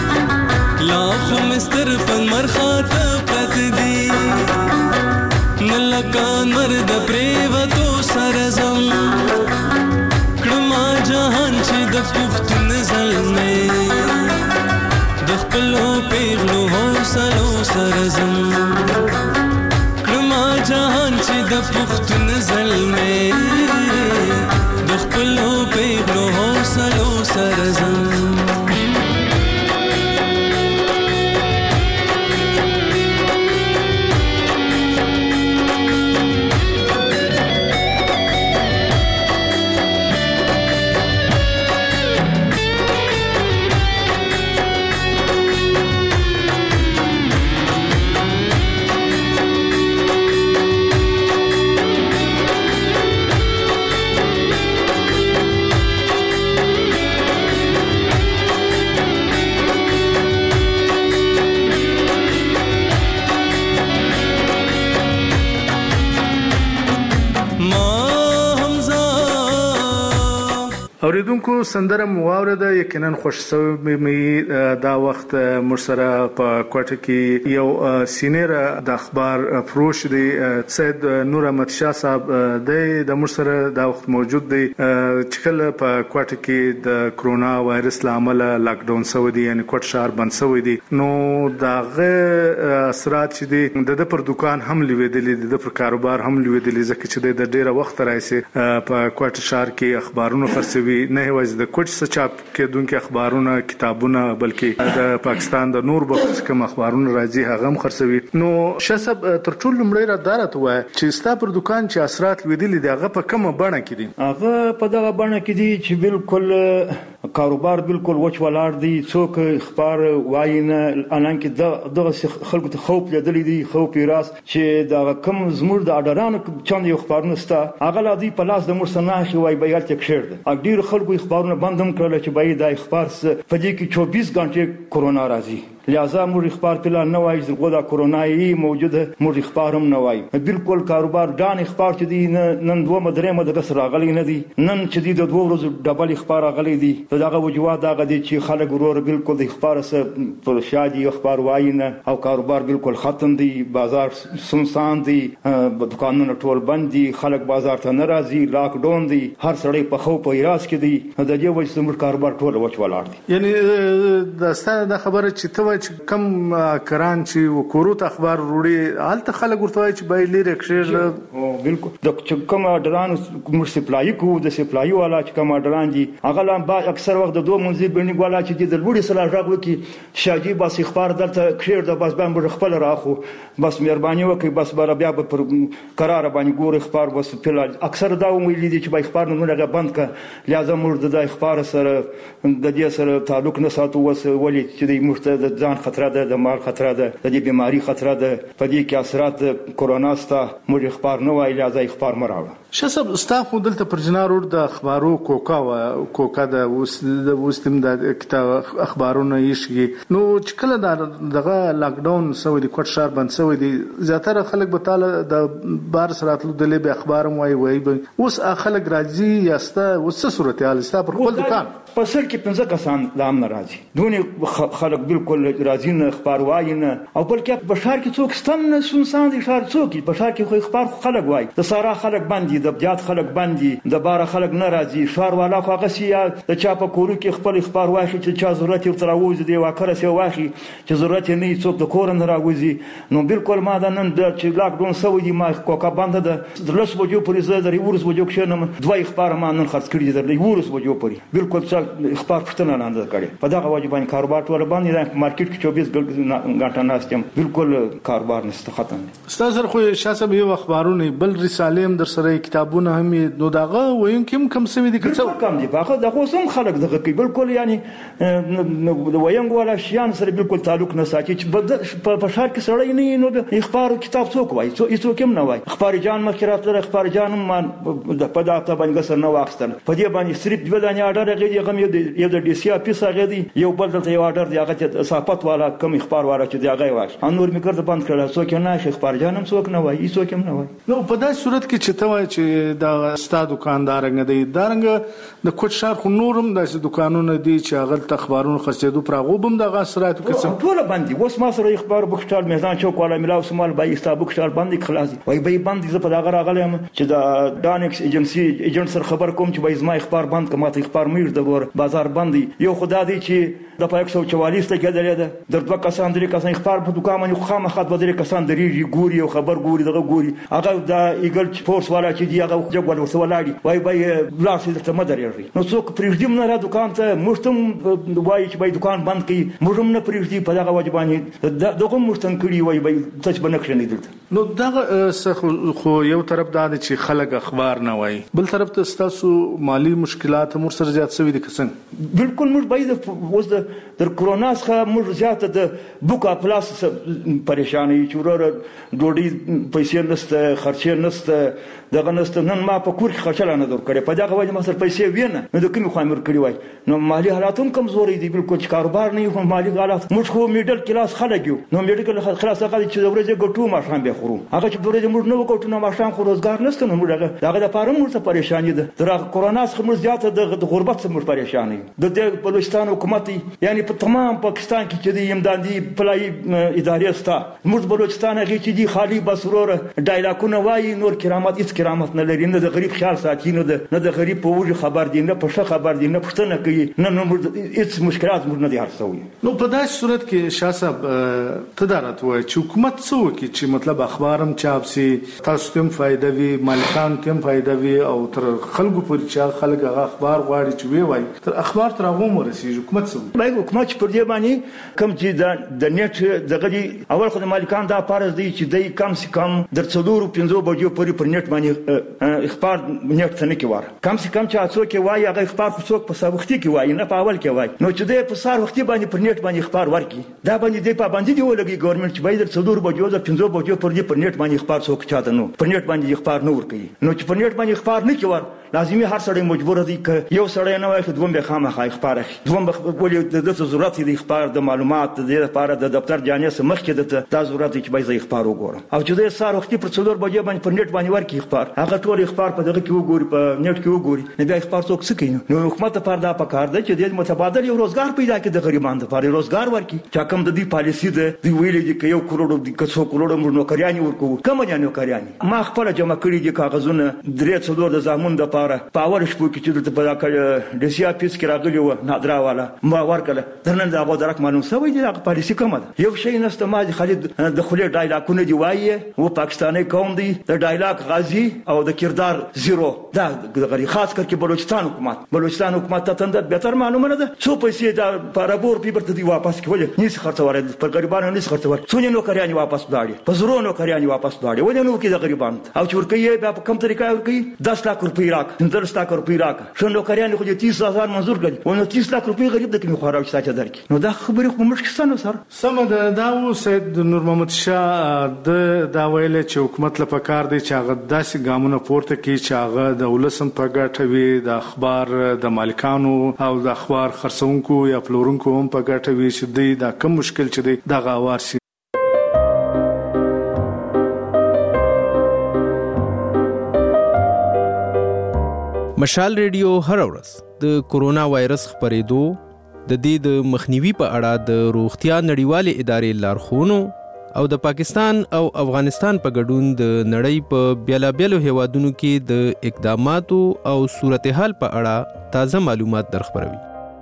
لاخو مستر پن مرخات پرت دی لکان مرد پریوتو سرزم کړما جهان چې د پښتون زلمې د خپلو پیغلو حوصلو سرزم کړما جهان چې د پښتون زلمې د خپلو پیغلو حوصلو سرزم اوریدونکو سندره مواوره ده یقینا خوش سوي مې دا وخت مرسره په کوټه کې یو سینیر د اخبار فروش دی سید نور احمد شاه صاحب د مرسره دا وخت موجود دی چې کله په کوټه کې د کرونا وایرس لامل لاک ډاون شوی دی یعنی کوټ شهر بند شوی دی نو داغه اثرات چې دی د پر دکان هم لیدلې د پر کاروبار هم لیدلې ځکه چې د ډیره وخت راځي په کوټ شهر کې اخبارونه خرڅوي نه یوازې د کوټ څخه چاپ کېدونکو اخبارونه کتابونه بلکې د پاکستان د نور بخښ کوم اخبارونه راځي هغه هم خرڅوي نو شسب تر ټولو لمړی را دارت وای چې ستا پر دکان چې اثرات لیدلې دي هغه په کومه بڼه کې دي هغه په دغه بڼه کې دي چې بالکل کاروبار بالکل وچ ولاړ دي څوک اخبار واینه الان کې دغه خلکو ته خوف لیدلې دي خوف راس چې دا کم زمور د اډرانو چاند یو اخبارونه ستا هغه لا دي په لاس د مرسناخي وای بیات تک شیر ده اګډیر خلکو اخبارونه بندم کړل چې باید د اخبار په دې کې چوبیس غنټه کرونا راځي لہذا موږ اخبار پلان نه وایي چې غوډه کرونا یې موجوده موږ اخبار هم نه وایي بالکل کاروبار ډان اخبار چې دی نن دوه مدرې مدرس راغلي نه دي نن چې دی د دوه ورځې ډبل اخبار راغلي دي دغه وجوه دغه دي چې خلک ورور بالکل د اخبار سره پر شادي اخبار وایي نه او کاروبار بالکل ختم دي بازار سنسان دي دکانونه ټول بند دي خلک بازار ته نه راځي لاک ډاون دي هر سړی په خو په ایراس کې دي د دې وجه زموږ کاروبار ټول وچ ولاړ دي یعنی د ستاسو د خبره چې ته چې کم کران چې وکورو ته اخبار وروړي حالت خلک ورته چې بای لري کښې او بالکل د کوم ډران مر سپلای کو د سپلای والا چې کوم ډران دي هغه لا با اکثر وخت د دوه منځي بنی والا چې د لوړي سره راغلي کې شاجي بس اخبار دلته کښې د بس باندې خپل راخو بس مهرباني وکي بس بر بیا پر قرار باندې ګور اخبار بس په اکثر دا ویل دي چې با اخبار نه لګا بند ک لازم مرده د اخبار سره د دې سره تعلق نه ساتو وس ولې چې د مرته د ځان خطر ده د مال خطر ده د دې بیماری خطر ده په دې کې اثرات کرونا ستا موږ اخبار نه وایي لازم اخبار مراوه شسب استاف دلته پر جنارور د اخبارو کوکا او کوکا د وستم د کتاب اخبارونه یشي نو چې کله دغه لاک ډاون سوي د کوټ شهر بند سوي دي زیاتره خلک به تعالی د بار سراتلو د لبه اخبار وایي وایي اوس خلک راځي یاسته اوس صورتحال ستا پر خپل دکان په سر کې پنځه کسان د امن راځي دونه خلک بالکل راځي نه اخبار وایي نه او بلکې په شهر کې څوک ستن سنسان دي شهر څوک په شهر کې خو اخبار خلک وایي د سارا خلک باندې د بجات خلک باندې د بار خلک ناراضي شهر والا خو هغه سي د چا په کورو کې خپل اخبار واخی چې چا ضرورت یې تر اوځي دی واکره سي واخی چې ضرورت نه څوک د کور نه راوځي نو بالکل ما دا نن د چې لاک ډاون سوي دي ما کوکا باندې د لس بجو پرې زه د ورس بجو کې نه دوه اخبار ما نن خرڅ کړی د ورس بجو پرې بالکل څه اخبار پښتنه نه انداز کړي په دغه وجه باندې کاروبار ټول باندې د مارکیټ کې چوبیس غنټه ناستم بالکل کاروبار نست ختم استاد خو شاسب یو اخبارونه بل رساله هم در سره کتابونه هم نو دغه وین کوم کم سمې دي کړه کم دي باخه دغه سم خلک دغه کوي بالکل یعنی د وینګ ولا شیان سره بالکل تعلق نه ساتي چې په شهر کې سړی نه نو د اخبار کتاب څوک وایي څوک هم نه وایي اخبار جان مخکرات لري اخبار جان من د پداته باندې سر نه واخستل په دې باندې صرف د ودانې اډر غږی غم یو د ډي سي اپیس غږی یو بل دلته یو اډر دی هغه صحافت والا کم اخبار والا چې دی هغه واش انور میکرد بند کړل څوک نه اخبار جانم څوک نه وایي څوک هم نه وایي نو په داسې صورت کې چې ته وایي چې د ستا دکاندارنګ دی دارنګ د کوټ شهر خو نورم د دکانونو دي چې هغه تخبارونو خرڅېدو پر هغه بم د غسرات قسم ټول باندې اوس ما سره اخبار بوکشتال میدان چوک والا ملاو سمال بای استا بوکشتال باندې خلاص وای بای باندې زه په دغه راغلم چې د دانکس ایجنسی ایجنټ سره خبر کوم چې بای زما اخبار بند کما ته اخبار مې د ور بازار باندې یو خدای دی چې د پایک سو چوالیس ته کېدل ده د دوه کسان درې کسان اخبار په دکان باندې خامہ خاط بدري کسان درې ګوري او خبر ګوري دغه ګوري هغه د ایګل فورس والا چې دی هغه جګول ورسره ولاړی وای بای بلاس ته مدري نو څوک پرېږدم نه را دکان ته مشتم وای چې بای دکان بند کړي مړم نه پرېږدي په دغه وجبانی دغه مشتن کړي وای بای تاسو بنکشه نه دلته نو دغه خو یو طرف دا چې خلک اخبار نه وای بل طرف ته تاسو مالی مشکلات مر سره زیات شوي دي کسن بالکل موږ باید اوس د در کرونا څخه موږ زیاته د بوکا پلاس پریشانی چورور ډوډۍ پیسې نشته خرچې نشته دغه نشته نن ما په کور کې خرچه نه در کړې په دغه وجه ما سره پیسې وینه نو د کومې خامر کړی وای نو مالی حالات هم کمزوري دي بالکل چې کاروبار نه یو مالی حالات موږ خو میډل کلاس خلک یو نو میډل خلاص هغه چې ورځې ګټو ما شام به خورو هغه چې ورځې موږ نه وکړو نو ما شام خو روزګار نشته نو موږ هغه د پاره موږ ته پریشانی ده در کرونا څخه موږ زیاته د غربت څخه موږ پریشانی د بلوچستان حکومت یعنی په تمام پاکستان کې چې د امدادي پلای ادارې ستا موږ بلوچستان هغه چې دی خالی بسرور ډایلاکونه وایي نور کرامت هیڅ کرامت نه لري نه د غریب خیال ساتي نه د نه د غریب په وجه خبر دي نه په ښه خبر دي نه پښتنه کوي نه نو هیڅ مشکلات موږ نه دي هرڅوي نو په داسې صورت کې شاه صاحب تدارت وای چې حکومت څه وکړي چې مطلب اخبارم چاپ سي تاسو ته فائدہ وي مالکان ته فائدہ وي او تر خلکو پورې چې خلک هغه اخبار غواړي چې وی وای تر اخبار تر هغه ورسیږي حکومت څه وای حکومت پر دې باندې کم چې د د نیټ دغه دی اول خو د مالکان دا فرض دی چې دای کم سي کم در څلورو پنځو بجو پورې پر نیټ باندې اخبار نیټ څنګه کې واره کم سي کم چې څوک وای هغه اخبار خو څوک په سابقتي کې وای نه په اول کې وای نو چې د په سار وختي باندې پر نیټ باندې اخبار ورکي دا باندې د پابندي دی ولګي ګورنمنت چې باید در څلورو بجو د پنځو بجو پر دې پر نیټ باندې اخبار څوک چاته نو پر نیټ باندې اخبار نه ورکي نو چې پر نیټ باندې اخبار نه کوي لازمي هر سړی مجبور دی ک یو سړی نه وای چې دوم به خامخا اخبار اخلي دوم به ولې د ضرورت دی اخبار د معلومات د لپاره د دفتر جانې سمخ کې د ضرورت چې باید اخبار وګورم او چې د سار وختي پر څلور بجې باندې پر نیټ باندې ورکي اخبار هغه ټول اخبار په دغه کې وګوري په نیټ کې وګوري نه بیا اخبار څوک څه کوي نو حکومت لپاره دا پکار دی چې د متبادل یو روزګار پیدا کړي د غریبانو لپاره روزګار ورکړي چې کوم د دې پالیسي ده دی ویلې دي چې یو کروڑ د کڅو کروڑ موږ نوکریان ورکو کوم نه نوکریان ما خپل جمع کړی دي کاغذونه درې څلور د زامن د لپاره پاور شپو کې چې د په د سي اپیس کې راغلی و نادرا والا ما ورکله درنن دا غو درک معلوم سوي دي د پالیسي کومه یو شی نسته ما خالد د خولي ډایلاکونه دی وایي و پاکستاني قوم دی د ډایلاک غازی او د کردار زیرو دا غری خاص کر کې بلوچستان حکومت بلوچستان حکومت ته تند بهتر معلومه نه ده څو پیسې دا پارابور پیبرته دی واپس کولې نيس خرڅوره پر غریبانو نيس خرڅوره څو نو کریانی واپس داړي په زرو نو کریانی واپس داړي ولې نو کې د غریبانو او چورکې بیا په کوم طریقه ورکي دس لک روپۍ راک پنځه لک روپۍ راک شنو کریانی خو دې تیس هزار منظور کړي او نو تیس لک روپۍ غریب د کوم خوراک ساته درکې نو دا خبره خو مشکل نه سر سم ده دا و سید نور محمد شاه د دا ویل چې حکومت لپاره کار دی چې هغه داسې ګامونه پورته کړي چې هغه د ولسم په ګټه وي د اخبار د مالکانو او د اخبار خرڅونکو یا پلورونکو هم په ګټه وي چې دوی دا کم مشکل چې دی دغه اوار شي مشال ریډیو هر ورځ د کورونا وایرس خپرېدو د دې د مخنیوي په اړه د روغتیا نړیوالې ادارې لارښوونو او د پاکستان او افغانستان په ګډون د نړۍ په بیلابیلو هیوادونو کې د اقداماتو او صورتحال په اړه تازه معلومات درخبروي.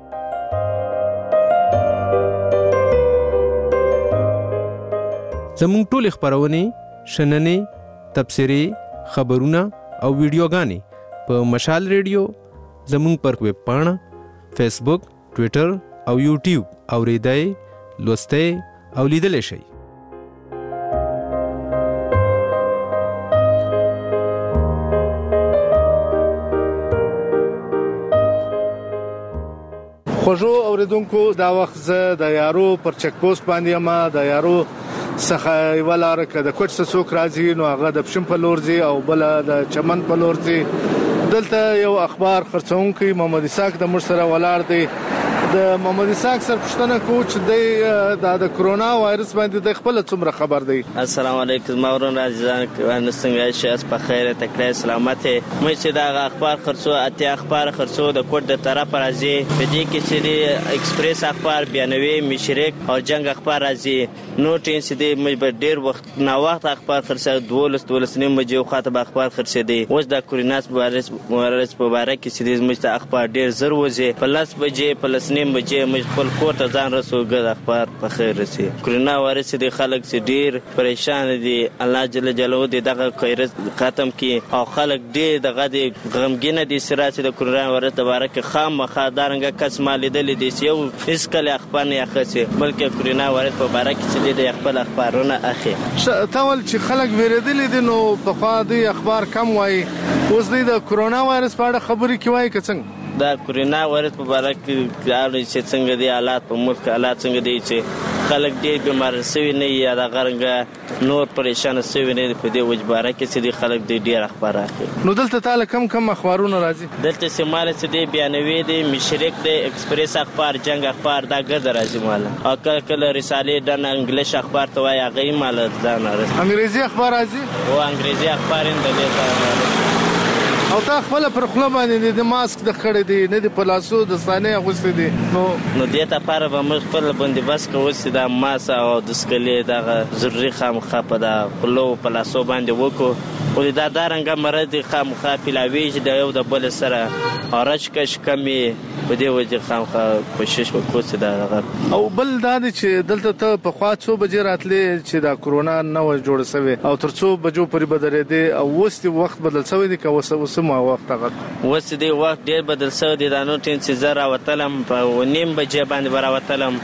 زموږ ټول خبرونه شننې تبصرې خبرونه او ویډیوګانې په مشال ریډیو زموږ پر ویب پاڼه فیسبوک ټویټر او یوټیوب اوریدای لوستای او لیدل شي. خوږو اوریدونکو دا وخت زه د یارو پر چک پوسټ باندې ما د یارو څخه ولاره کده کوټ څوک راځي نو هغه د پښم په لورځي او بل د چمن په لورځي دلته یو اخبار خرڅونکي محمد اسحاق د مر سره ولار دی د محمد اسحاق سره پوښتنه کوو چې د د کرونا وایرس باندې د خپل څومره خبر دی. السلام علیکم مورون عزیزان ونه څنګه شئ په خیر تکړه سلامت مې چې دا اخبار خرڅو اتیا اخبار خرڅو د کوټ د طرف راځي په دې کې چې د ایکسپریس اخبار بیانوي مشرک او جنگ اخبار راځي نو ټین چې د مې ډیر وخت نا وخت اخبار خرڅه دولس دولس نیم بجې خاطب اخبار خرڅه دي اوس د کورونا وایرس وایرس په اړه کې چې د مې اخبار ډیر زر وځي په لاس بجې په لاس نیم بجې مې خپل کور ته ځان رسوګ اخبار په خیر رسي. کورونا وایرس د خلک چې ډیر پریشان دي الله جل جلاله دې دغه وایرس ختم کړي او خلک دې دغه د غمګین دي سره د کورونا وایرس د باره کې خامخا دارنګه کس مال لیدل دي یو هیڅ کله اخبار نه اخسي بلکې کورونا وایرس په باره کې چې د خپل اخبارونه اخی تاول چې خلک ویریدل دي نو په خوا د اخبار کم وای اوس د کورونا وایرس په اړه خبرې کوي که څنګه دا کورونا وایرس په اړه کې اړ چې څنګه دي حالات په ملک حالات څنګه دي چې خلک ډیر بیمار شوي نه یا د غرنګ نور پریشان شوي نه په دې وجباره کې چې خلک د ډیر اخبار اخلي. نو دلته تعالی کم کم اخبارونه راځي دلته سیمال چې دی بیانوي دی مشرک دی ایکسپریس اخبار جنگ اخبار دا ګرد راځي مال او کله کله رساله د انګلیش اخبار ته وایي هغه مال ځان راځي انګریزي اخبار راځي او انګریزي اخبار هم دی او تا خپل پر خپل باندې د ماسک د خړې دي نه د پلاسو د ثانې اغوستې دي نو نو دې ته لپاره به موږ خپل باندې بس کوو چې د ماس او د سکلې د ضروري خامخا په د خلو پلاسو باندې وکړو او دا دارنګه مرض خامخا پلاوي چې د یو د بل سره اورچ کش کمی په دې وجه خامخا کوشش وکړو چې دا او بل دا چې دلته ته په خوا څو بجې راتلې چې دا کورونا نو جوړ شوی او تر څو بجو پورې بدلې دي او وست وخت بدل شوی دي که وس ما وخت هغه وس دی وخت ډیر بدل شوی دی دا نو ټین چې زرا وتلم په نیم بجې باندې برا وتلم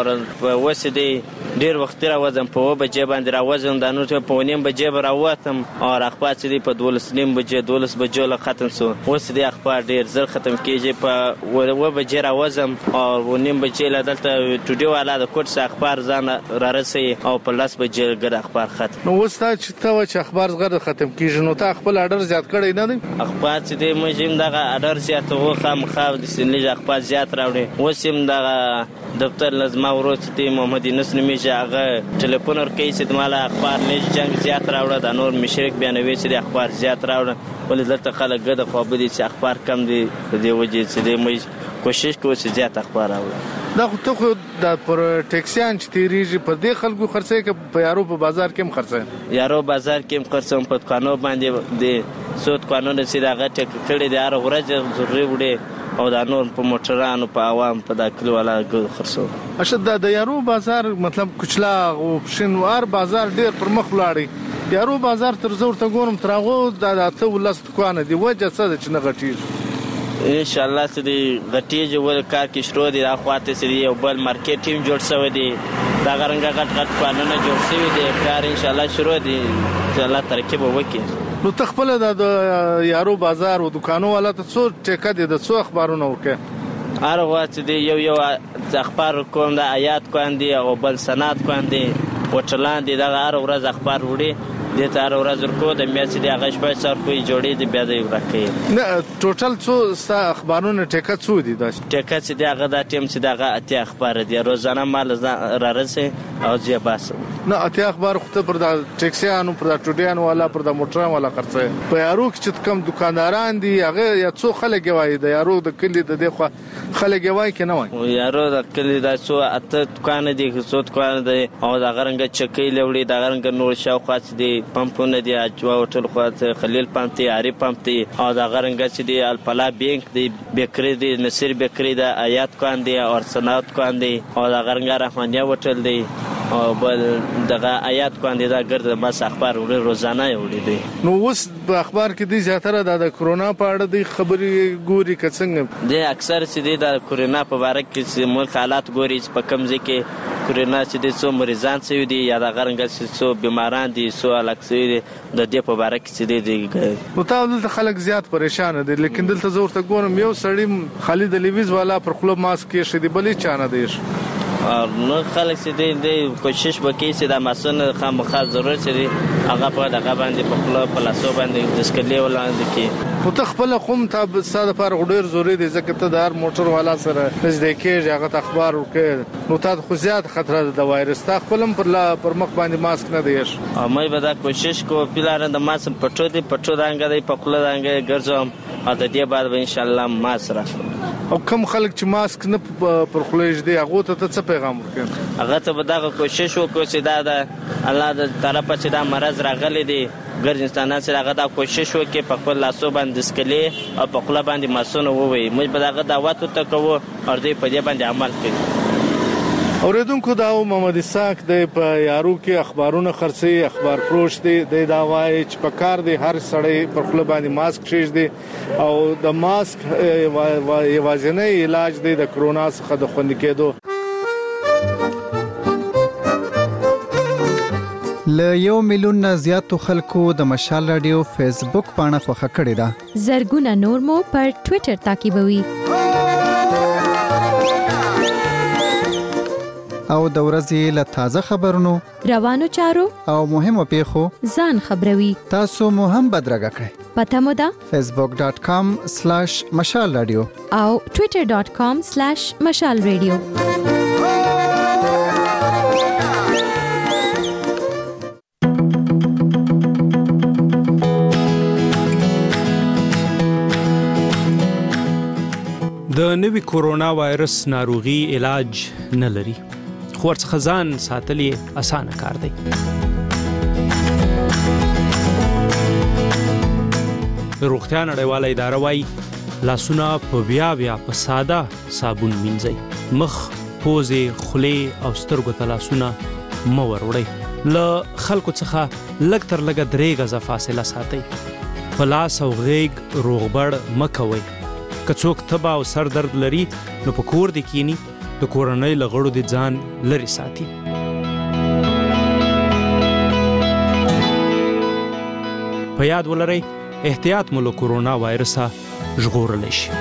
او وس دی ډیر وخت را وزم په و بجې باندې را وزم دا نو په نیم بجې برا وتم او اخبار چې دی په دولس نیم بجې دولس بجو لا ختم شو وس دی اخبار ډیر زر ختم کیږي په و بجې را وزم او نیم بجې لا دلته ټوډي والا د کوټ څخه اخبار ځان را رسي او په لاس بجې ګر اخبار ختم نو وستا چې ته چې اخبار زغره ختم کیږي نو ته خپل اډر زیات کړی نه دی اخبار چې د مجم دغه اډر زیات وو خامخا د سنلي اخبار زیات راوړي وسیم دغه دفتر لازم ورته د محمد انس نمیجه هغه ټلیفون ورکړي چې مال اخبار نه جنگ زیات راوړه د نور مشرک بیانوي چې د اخبار زیات راوړه ولې دلته خلک ګډه خو به دي چې اخبار کم دي د دې وجه چې د مې کوشش کوي چې زیات اخبار راوړي دا خو ته خو د پر ټیکسیان چې تیریږي په دې خلکو خرڅه کې په یارو په بازار کې هم خرڅه یارو بازار کې هم خرڅم په قانون باندې د سود قانون چې دا غټ کړي د هر ورځ ضروري وړي او دا نور په موټرانو په عوام په داخلي والا خرڅو اشد د یارو بازار مطلب کچلا او شنوار بازار ډیر پر مخ ولاړی یارو بازار تر زور ته ګورم ترغو د اته ولست کوانه دی وجه څه چې نه غټیږي ان شاء الله چې دی غټیږي ول کار کې شروع دي اخواته چې یو بل مارکیټ ټیم جوړ شوی دی دا غرنګ غټ غټ قانون جوړ شوی دی کار ان شاء الله شروع دي چې الله ترکیب وکړي نو تخپل د یارو بازار او دکانو والا ته څو ټیکه دي د څو اخبارونه وکړي هر وخت دی یو یو اخبار کوم د آیات کوندي او بل سند کوندي وټلان دي دا هر ورځ اخبار وړي د تار ورځ ورکو د میاشتې د هغه شپه سر کوی جوړې د بیا د ورکې نه ټوټل څو ستا اخبارونه ټیکه څو دي دا ټیکه چې د هغه د ټیم چې د هغه اتیا اخبار دي روزانه مال را رسي او ځي باس نه اتیا اخبار خو ته پر د ټیکسیانو پر د ټوډیانو والا پر د موټرانو والا خرڅه په یارو کې چې کم دکانداران دي هغه یا څو خلک وایي د یارو د کلی د دغه خلک وایي کې نه وایي یارو د کلی د څو اته دکان دي څو دکان دي او د غرنګ چکی لوړي د غرنګ نور شاوخات دي پمپونه دي اجوا هوټل خواته خلیل پمپ دي عاری پمپ دي او د غرنګ چې دي الفلا بانک دي بیکری دي نصیر بیکری د آیات کوان دي او سنات کوان دي او د غرنګ رحمانیه هوټل دي او بل دغه آیات کوان دي دا ګرځي بس اخبار وړي روزانه وړي دي نو اوس په اخبار کې دي زیاتره د کرونا په اړه د خبري ګوري کڅنګ دي اکثر چې دي د کرونا په اړه کې ملک حالات ګوري په کم ځای کې کرونا چې د څو مریضان سوي دي یا د غرنګ چې څو بیماران دي څو الکسوي دي د دې په اړه کې چې دي نو تاسو دلته خلک زیات پریشان دي لیکن دلته زور ته ګورم یو سړی خالد لیویز والا پر خپل ماسک کې شدي بلې چانه دی نو خلک چې دی کوشش وکړي چې د ماسون خامخا ضرورت لري هغه په دغه باندې په خپل پلاسو باندې د سکلې ولاندې کې خو ته خپل کوم ته ساده پر غډیر زوري دي ځکه ته د هر موټر والا سره نږدې کېږي هغه اخبار ورکړي نو ته خو زیات خطر د وایرس تا خپلم پر لا پر مخ باندې ماسک نه دیش مې به دا کوشش کو پلار د ماسک پټو دي پټو رنګ دی په خپل رنګ ګرځم او د دې بعد به ان شاء الله ماسک راخلم او کوم خلک چې ماسک نه پر خلیج دي هغه ته څه پیغام ورکړي هغه ته به دا کوشش وکړي چې دا د الله د طرفه چې دا مرز راغلي دي ګرځ انسانان سره هغه دا کوشش وکړي په خپل لاسو باندې سکلي او په خپل باندې ماسونه ووي موږ به دا دعوت وکړو او دې په دې باندې عمل کوي اوریدونکو دا محمد اسحاق د په یارو کې اخبارونه خرڅي اخبار فروش دي د دا وایي چې په کار دي هر سړی پر خپل باندې ماسک شیش دي او د ماسک یوازینی علاج دی د کرونا څخه د خوندي کېدو ل یو میلیون نه زیاتو خلکو د مشال رادیو فیسبوک پاڼه خوښه کړې ده زرګونه نور مو پر ټوئیټر تعقیبوي او د ورځې له تازه خبرونو روانو چارو او مهمو پیښو ځان خبروي تاسو مو هم بدرګه کړئ پته مو ده facebook dot com slash mashal radio او twitter dot com slash mashal radio د نوي کورونا وایرس ناروغي علاج نه لري خو ورڅخه ځان ساتل یې اسانه کار دی روغتیا نړیواله اداره وايي لاسونه په بیا بیا په ساده صابون مینځئ مخ پوزې خولې او سترګو ته لاسونه مه وروړئ له خلکو څخه لږ تر لږه درې غزه فاصله ساتئ په لاس او غیږ روغبړ مه کوئ که څوک تبه او سر درد لري نو په کور دې کینی د کورنۍ له غړو دې ځان لرې ساتي په یاد ولرئ احتیاط مو له کورونا وایرسه ژغورلی شي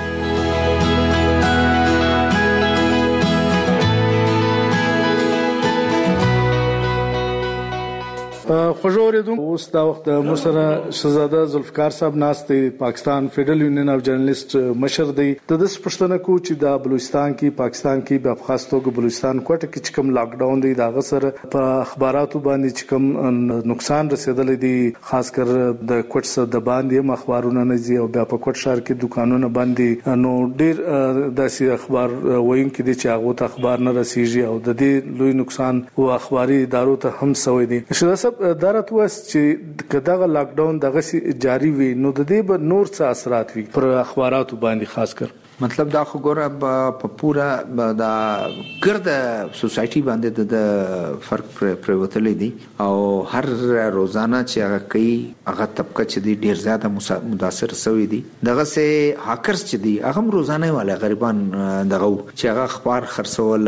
خوږو اوریدونکو اوس دا وخت موږ سره شهزاده ذوالفقار صاحب ناست دی پاکستان فیډرل یونین اف جرنالست مشر دی د دې پښتنه کو چې د بلوچستان کې پاکستان کې په خاص توګه بلوچستان کوټه کې چې کوم لاک ډاون دی دا غسر په اخباراتو باندې چې کوم نقصان رسیدلی دی خاص کر د کوټ سره د باندې مخبارونه نه زی او بیا په کوټ شهر کې دکانونه باندې نو ډیر داسې اخبار وایي کې چې هغه ته اخبار نه رسیږي او د دې لوی نقصان او اخباري ادارو ته هم سوي دي شهزاده دارت واس چې کداغه لاک ډاون دغه جاری وي نو د دې به نور څه اثرات وي پر اخباراتو باندې خاص کر مطلب دا خو ګوره په پورا دا ګرد سوسایټي باندې د فرق پروتلې دي او هر روزانه چې هغه کوي هغه طبقه چې دی ډیر زیاته متاثر شوی دي دغه سه هاکرز چې دی هغه روزانه والا غریبان دغه چې هغه اخبار خرڅول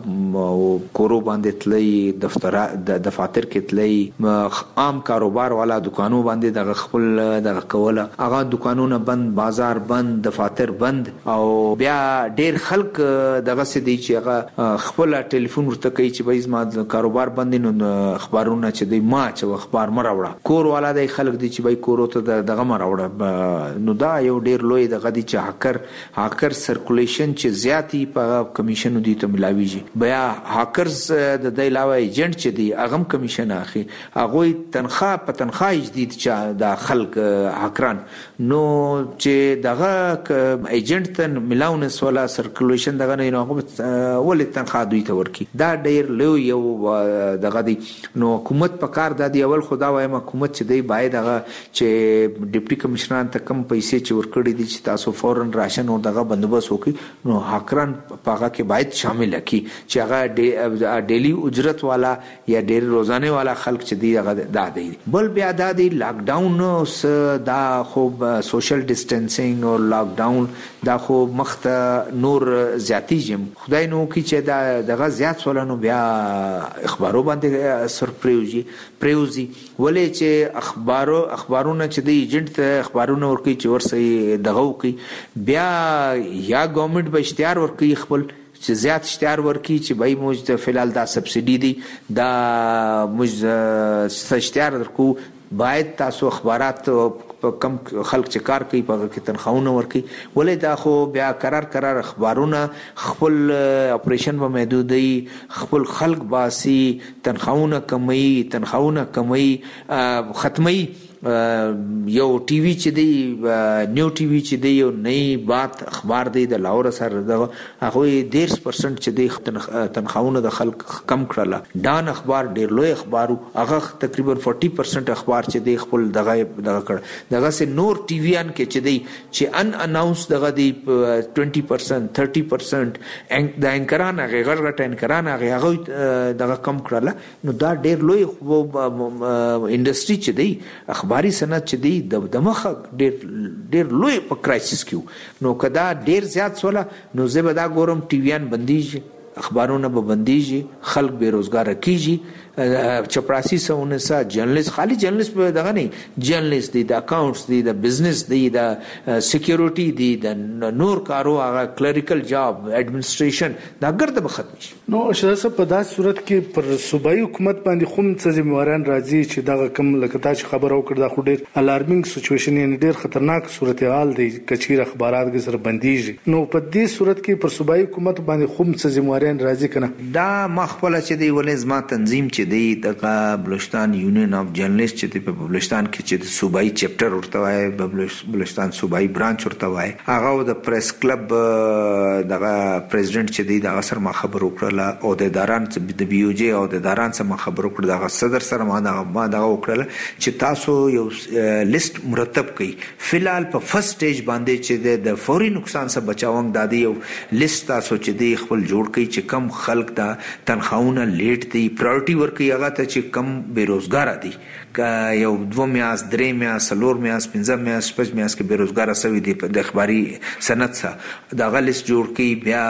او کورو باندې تللی دفتر د دفاتر کې تللی عام کاروبار والا دکانو باندې دغه خپل دغه کوله هغه دکانونه بند بازار بند دفاتر بند او بیا ډیر خلک دغه سدي چې هغه خپل ټلیفون ورته کوي چې بای زما کاروبار بند نو اخبارونه چې دی ما چې اخبار مراوړه کور والا د خلک دي چې بای کورو ته دغه مراوړه نو دا یو ډیر لوی دغه دي چې هاکر هاکر سرکولیشن چې زیاتی په کمیشن دي ته ملاويږي بیا هاکرز د د علاوه ایجنټ چې دی هغه کمیشن اخی هغه تنخواه په تنخواه جديد چې د خلک هاکران نو چې دغه ایجنټ ته ملاونس ولا سرکولیشن دغه نه نو ولې تنخواه دوی ته ورکی دا ډیر لوی یو دغه دی نو حکومت په کار د دی اول خدا وایم حکومت چې دی باید دغه چې ډیپټي کمشنران ته کم پیسې چې ورکړي دي چې تاسو فورن راشن او دغه بندوبست وکړي نو هاکران په هغه کې باید شامل کړي چې هغه ډیلی اجرت والا یا ډیر روزانه والا خلک چې دی هغه دا دی بل بیا دا دی لاک ډاون دا خو سوشل ډیسټنسینګ او لاک ډاون دا خو مخته نور زیاتی جم خدای نو کی چې دا دغه زیات ولنو بیا اخبارو باندې سرپریوزي پریوزي ولې چې اخبارو اخبارونه چې د ایجنټ ته اخبارونه ورکي چې ورسې دغه وکي بیا یا ګورنمنت به اشتهار ورکي خپل چې زیات اشتهار ورکي چې بای موږ ته فلال دا سبسيډي دي دا موږ اشتهار درکو باید تاسو اخبارات کم خلک چې کار کوي په کې تنخواونه ورکي ولې دا خو بیا قرار قرار اخبارونه خپل اپریشن په محدودي خپل خلک باسي تنخواونه کمي تنخواونه کمي ختمي یو ټي وي چې دی نیو ټي وي چې دی یو نئی بات اخبار دی د لاهور سره د هغه ډیر پرسنټ چې دی تنخواونه د خلک کم کړله ډان اخبار ډیر لوی اخبار هغه تقریبا چالیس پرسنټ اخبار چې دی خپل دغه دغه کړ دغه سه نور ټي وي ان کې چې دی چې ان اناونس دغه دی بیس پرسنټ تیس پرسنټ د انکران هغه غړغټ انکران هغه هغه دغه کم کړله نو دا ډیر لوی انډستری چې دی اخبار باری صنعت چې دی د مخه ډیر ډیر لوی په کرایسس کې نو کدا ډیر زیات سوله نو زه به دا ګورم ټي ویان بنديږي اخبارونه به بنديږي خلک بیروزګار کیږي چپراسی سونه سا جرنالست خالی جرنالست به دغه نه جرنالست دی د اکاونټس دی د بزنس دی د سکیورټي دی د نور کارو هغه کلریکل جاب اډمنستریشن دا ګرځي به ختم شي نو شته په داسې صورت کې پر صوبایي حکومت باندې کوم څه ذمہواران راځي چې دا کم لکه تا چې خبر او کړ دا خو ډیر الارمینګ سچويشن یعنی ډیر خطرناک صورتحال دی کچیر اخبارات کې سره بنديږي نو په دې صورت کې پر صوبایي حکومت باندې کوم څه ذمہواران راځي کنه دا مخبل چې دی ولې زما تنظیم چې دی دغه بلوچستان یونین اف جرنالست چې په بلوچستان کې چې صوبایي چپټر ورته وای بلوچستان صوبایي برانچ ورته وای هغه د پریس کلب دغه پریزیدنت چې دی دغه سره ما خبر وکړه او د اداران د بي او جي او د اداران سره ما خبر وکړه دغه صدر سره ما دغه ما دغه وکړه چې تاسو یو لیست مرتب کړئ فلحال په فرست سټیج باندې چې د فوري نقصان څخه بچاوم د یو لیست تاسو چې دی خپل جوړ کړئ چې کم خلک دا تنخواونه لیټ دی پرایورټي ورکړي هغه ته چې کم بیروزګار دي یو دوه میاس درې میاس څلور میاس پنځه میاس شپږ میاس کې بیروزګار سوي دي د اخباري صنعت څخه دا غلیس جوړ کی بیا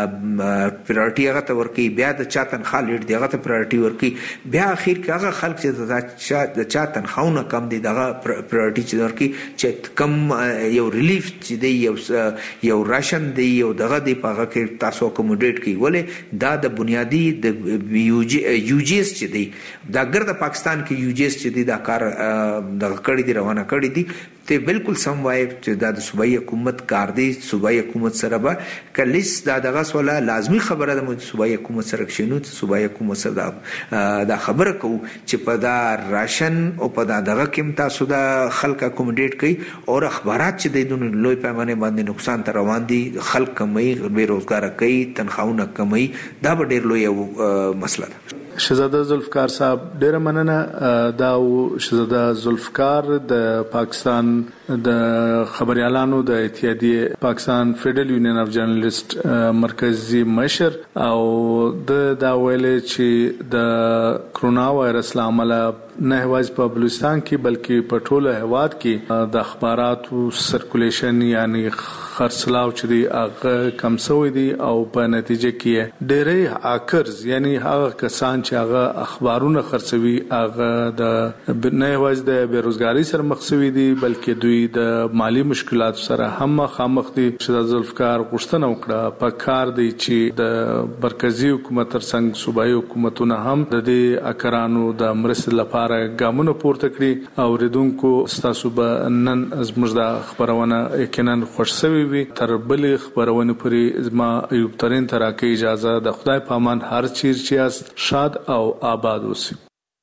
پرایورټي هغه ته ورکی بیا د چا تنخواه لیټ دی هغه ته پرایورټي ورکی بیا اخر کې هغه خلک چې د چا تنخواهونه کم دي دغه پرایورټي چې ورکی چې کم یو ریلیف چې دی یو یو راشن دی یو دغه دی په هغه کې تاسو کوموډیټ کی ولې دا د بنیادی د یو جی ایس چې دی دا ګرد پاکستان کې یو جی ایس چې دی دا کار د کړي دی روانه کړي دي ته بالکل سم وای چې دا د صوبایي حکومت کار دی صوبایي حکومت سره به کلیس دا دغه سواله لازمی خبره ده صوبایي حکومت سره شنو صوبایي حکومت سره دا خبره کو چې په دا راشن او په دا دغه کې تاسو دا خلک اکوموډیټ کړي او اخبارات چې د لوی پیمانه باندې نقصان ته روان دي خلک کمي بیروزګار کوي تنخواهونه کمي دا به ډیر لوی مسله ده شهزاده ذوالفقار صاحب ډیره مننه دا شهزاده ذوالفقار د پاکستان د خبريالانو د اتحادیه پاکستان فیډرل یونین اف جرنالست مرکزی مشر او د دا ویل چې د کرونا وایرس لامل نه هواز په بلوچستان کې بلکې په ټوله هواد کې د اخباراتو سرکولیشن یعنی خرڅلاو چې دی هغه کم شوی دی او په نتیجه کې ډېرې هاکرز یعنی هغه کسان چې هغه اخبارونه خرڅوي هغه د نه هواز د بیروزګاری سره مخ شوی دي بلکې دوی د مالی مشکلات سره هم مخامخ دي شهزاده ذوالفقار غوښتنه وکړه په کار دی چې د مرکزی حکومت ترڅنګ صوبایي حکومتونه هم د دې اکرانو د مرستې لپاره ګامونه پورته کړي او ریدونکو ستاسو به نن زموږ د خبرونه یقینا خوش شوي وي تر بلې خبرونه پورې زما ایوب ترين تراکه اجازه د خدای په امان هر چیر چې است شاد او آباد اوسئ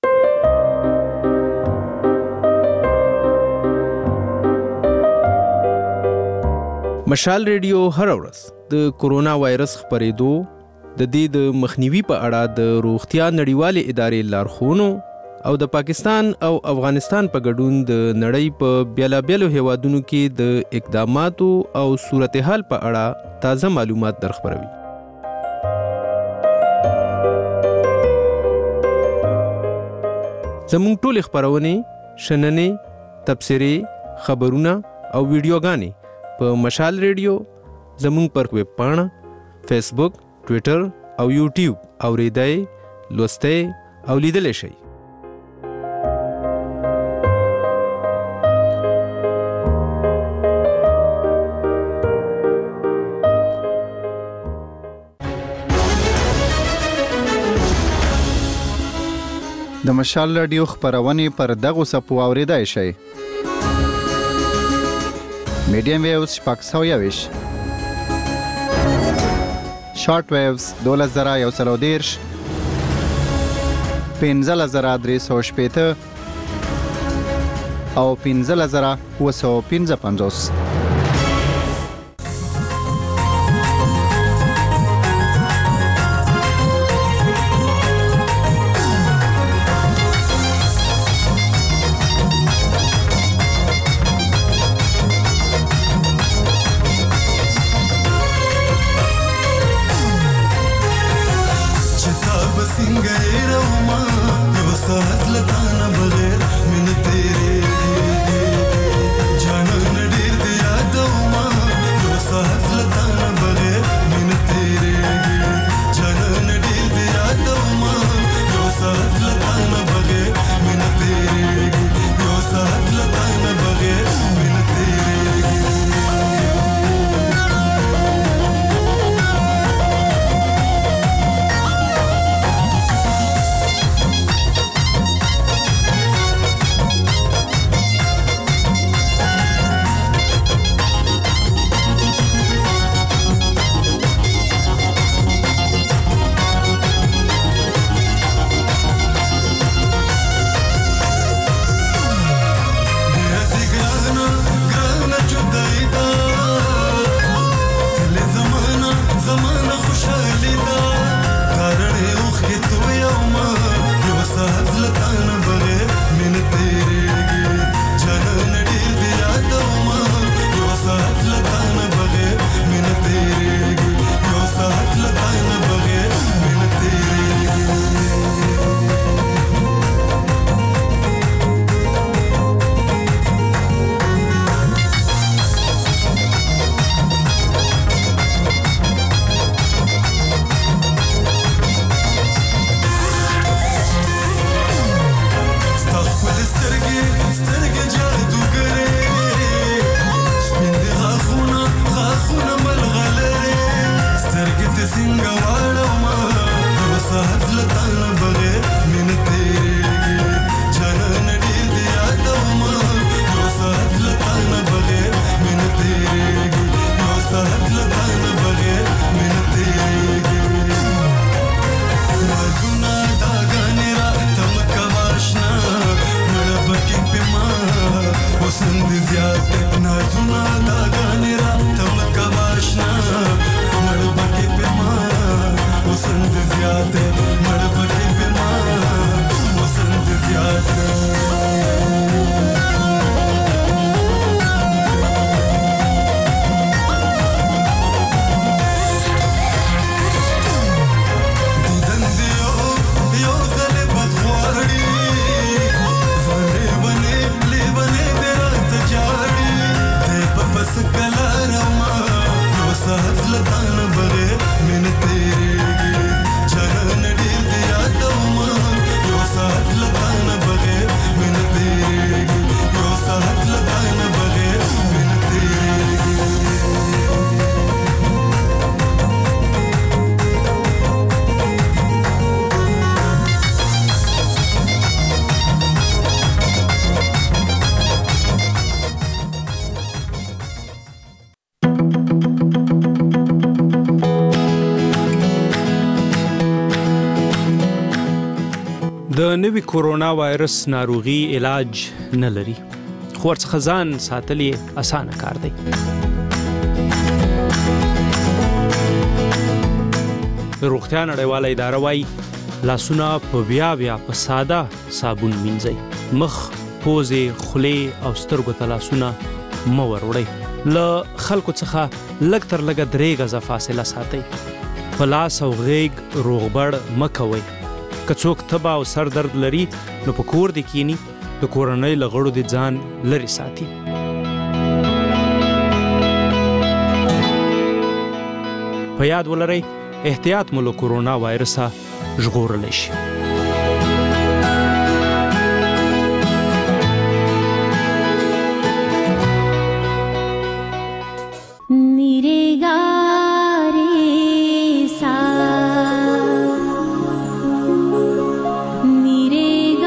مشال ریډیو هر ورځ د کورونا وایرس خبرېدو د دې د مخنیوي په اړه د روغتیا نړیوالې ادارې لارښوونو او د پاکستان او افغانستان په ګډون د نړۍ په بیلابیلو هیوادونو کې د اقداماتو او صورتحال په اړه تازه معلومات درخبروي. زموږ ټول خبرونه شننې تبصرې خبرونه او ویډیوګانې په مشال ریډیو زموږ پر ویب پاڼه فیسبوک ټوئیټر او یوټیوب اوریدای لوستئ او لیدلی شئ. د مشال رادیو خبرونه پر دغه سپو اوریدای شي. میډیم ویوز شپږ سوه یویش، شارټ ویوز دوولس زره یو سل او دېرش، پنځلس زره درې سوه شپېته او پنځلس زره اووه سوه پنځه پنځوس. د نوي کورونا وایرس ناروغي علاج نه لري، خو ورڅخه ځان ساتل یې اسانه کار دی. روغتیا نړیواله اداره وایي لاسونه په بیا بیا په ساده صابون مینځئ. مخ، پوزې، خولې او سترګو ته لاسونه مه وروړئ. له خلکو څخه لږ تر لږه درې غزه فاصله ساتئ. په لاس او غیږ روغبړ مه کوئ. که څوک تبه او سر درد لري نو په کور دې کینی، د کورنۍ له غړو دې ځان لرې ساتي. په یاد ولرئ احتیاط مو له کورونا وایرسه ژغورلی شي. Nire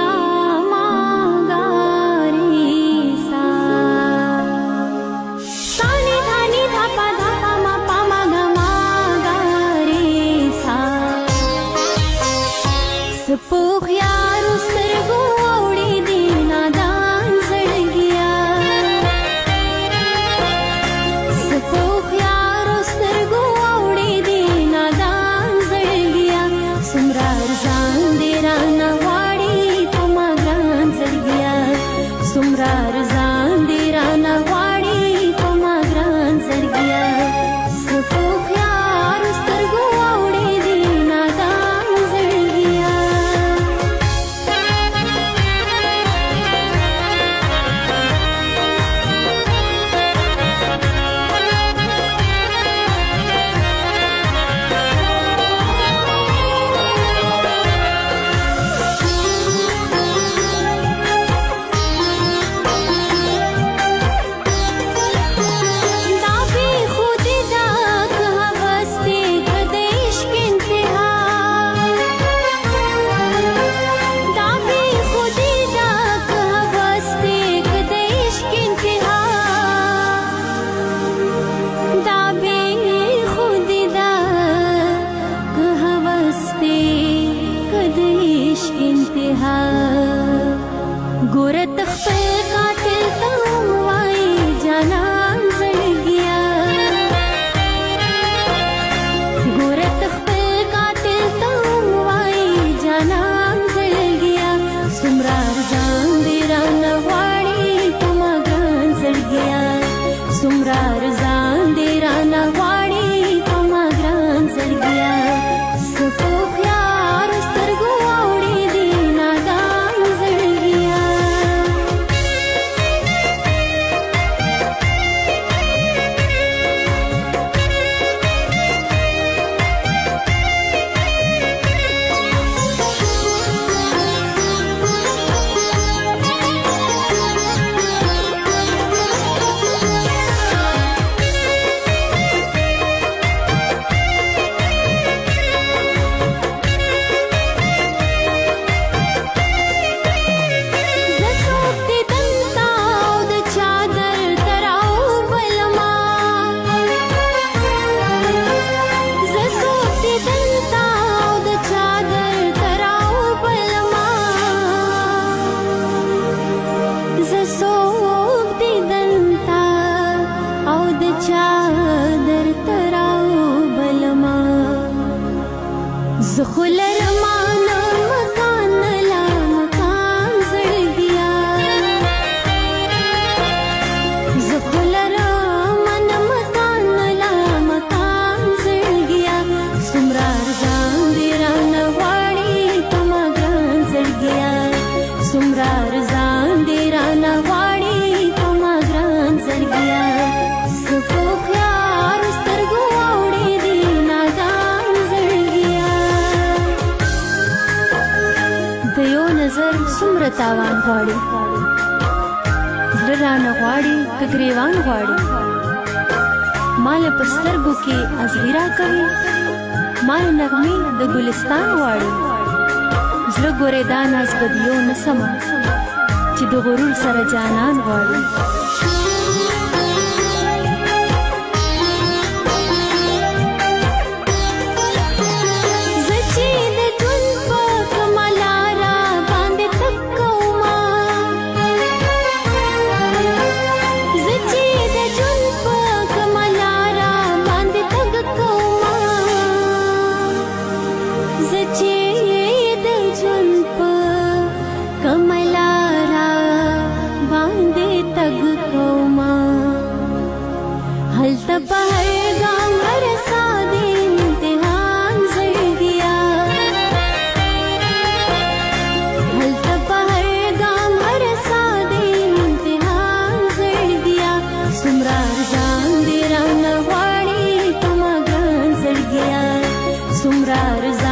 تاوان غواړي زړه رانه غواړي کګریوان غواړي مال پسترګو کې ازغیرا کوي مال نغمې د ګلستان غواړي زړه ګورې دا ناز بدیو نسمه چې د غرور سره جانان غواړي Sumrar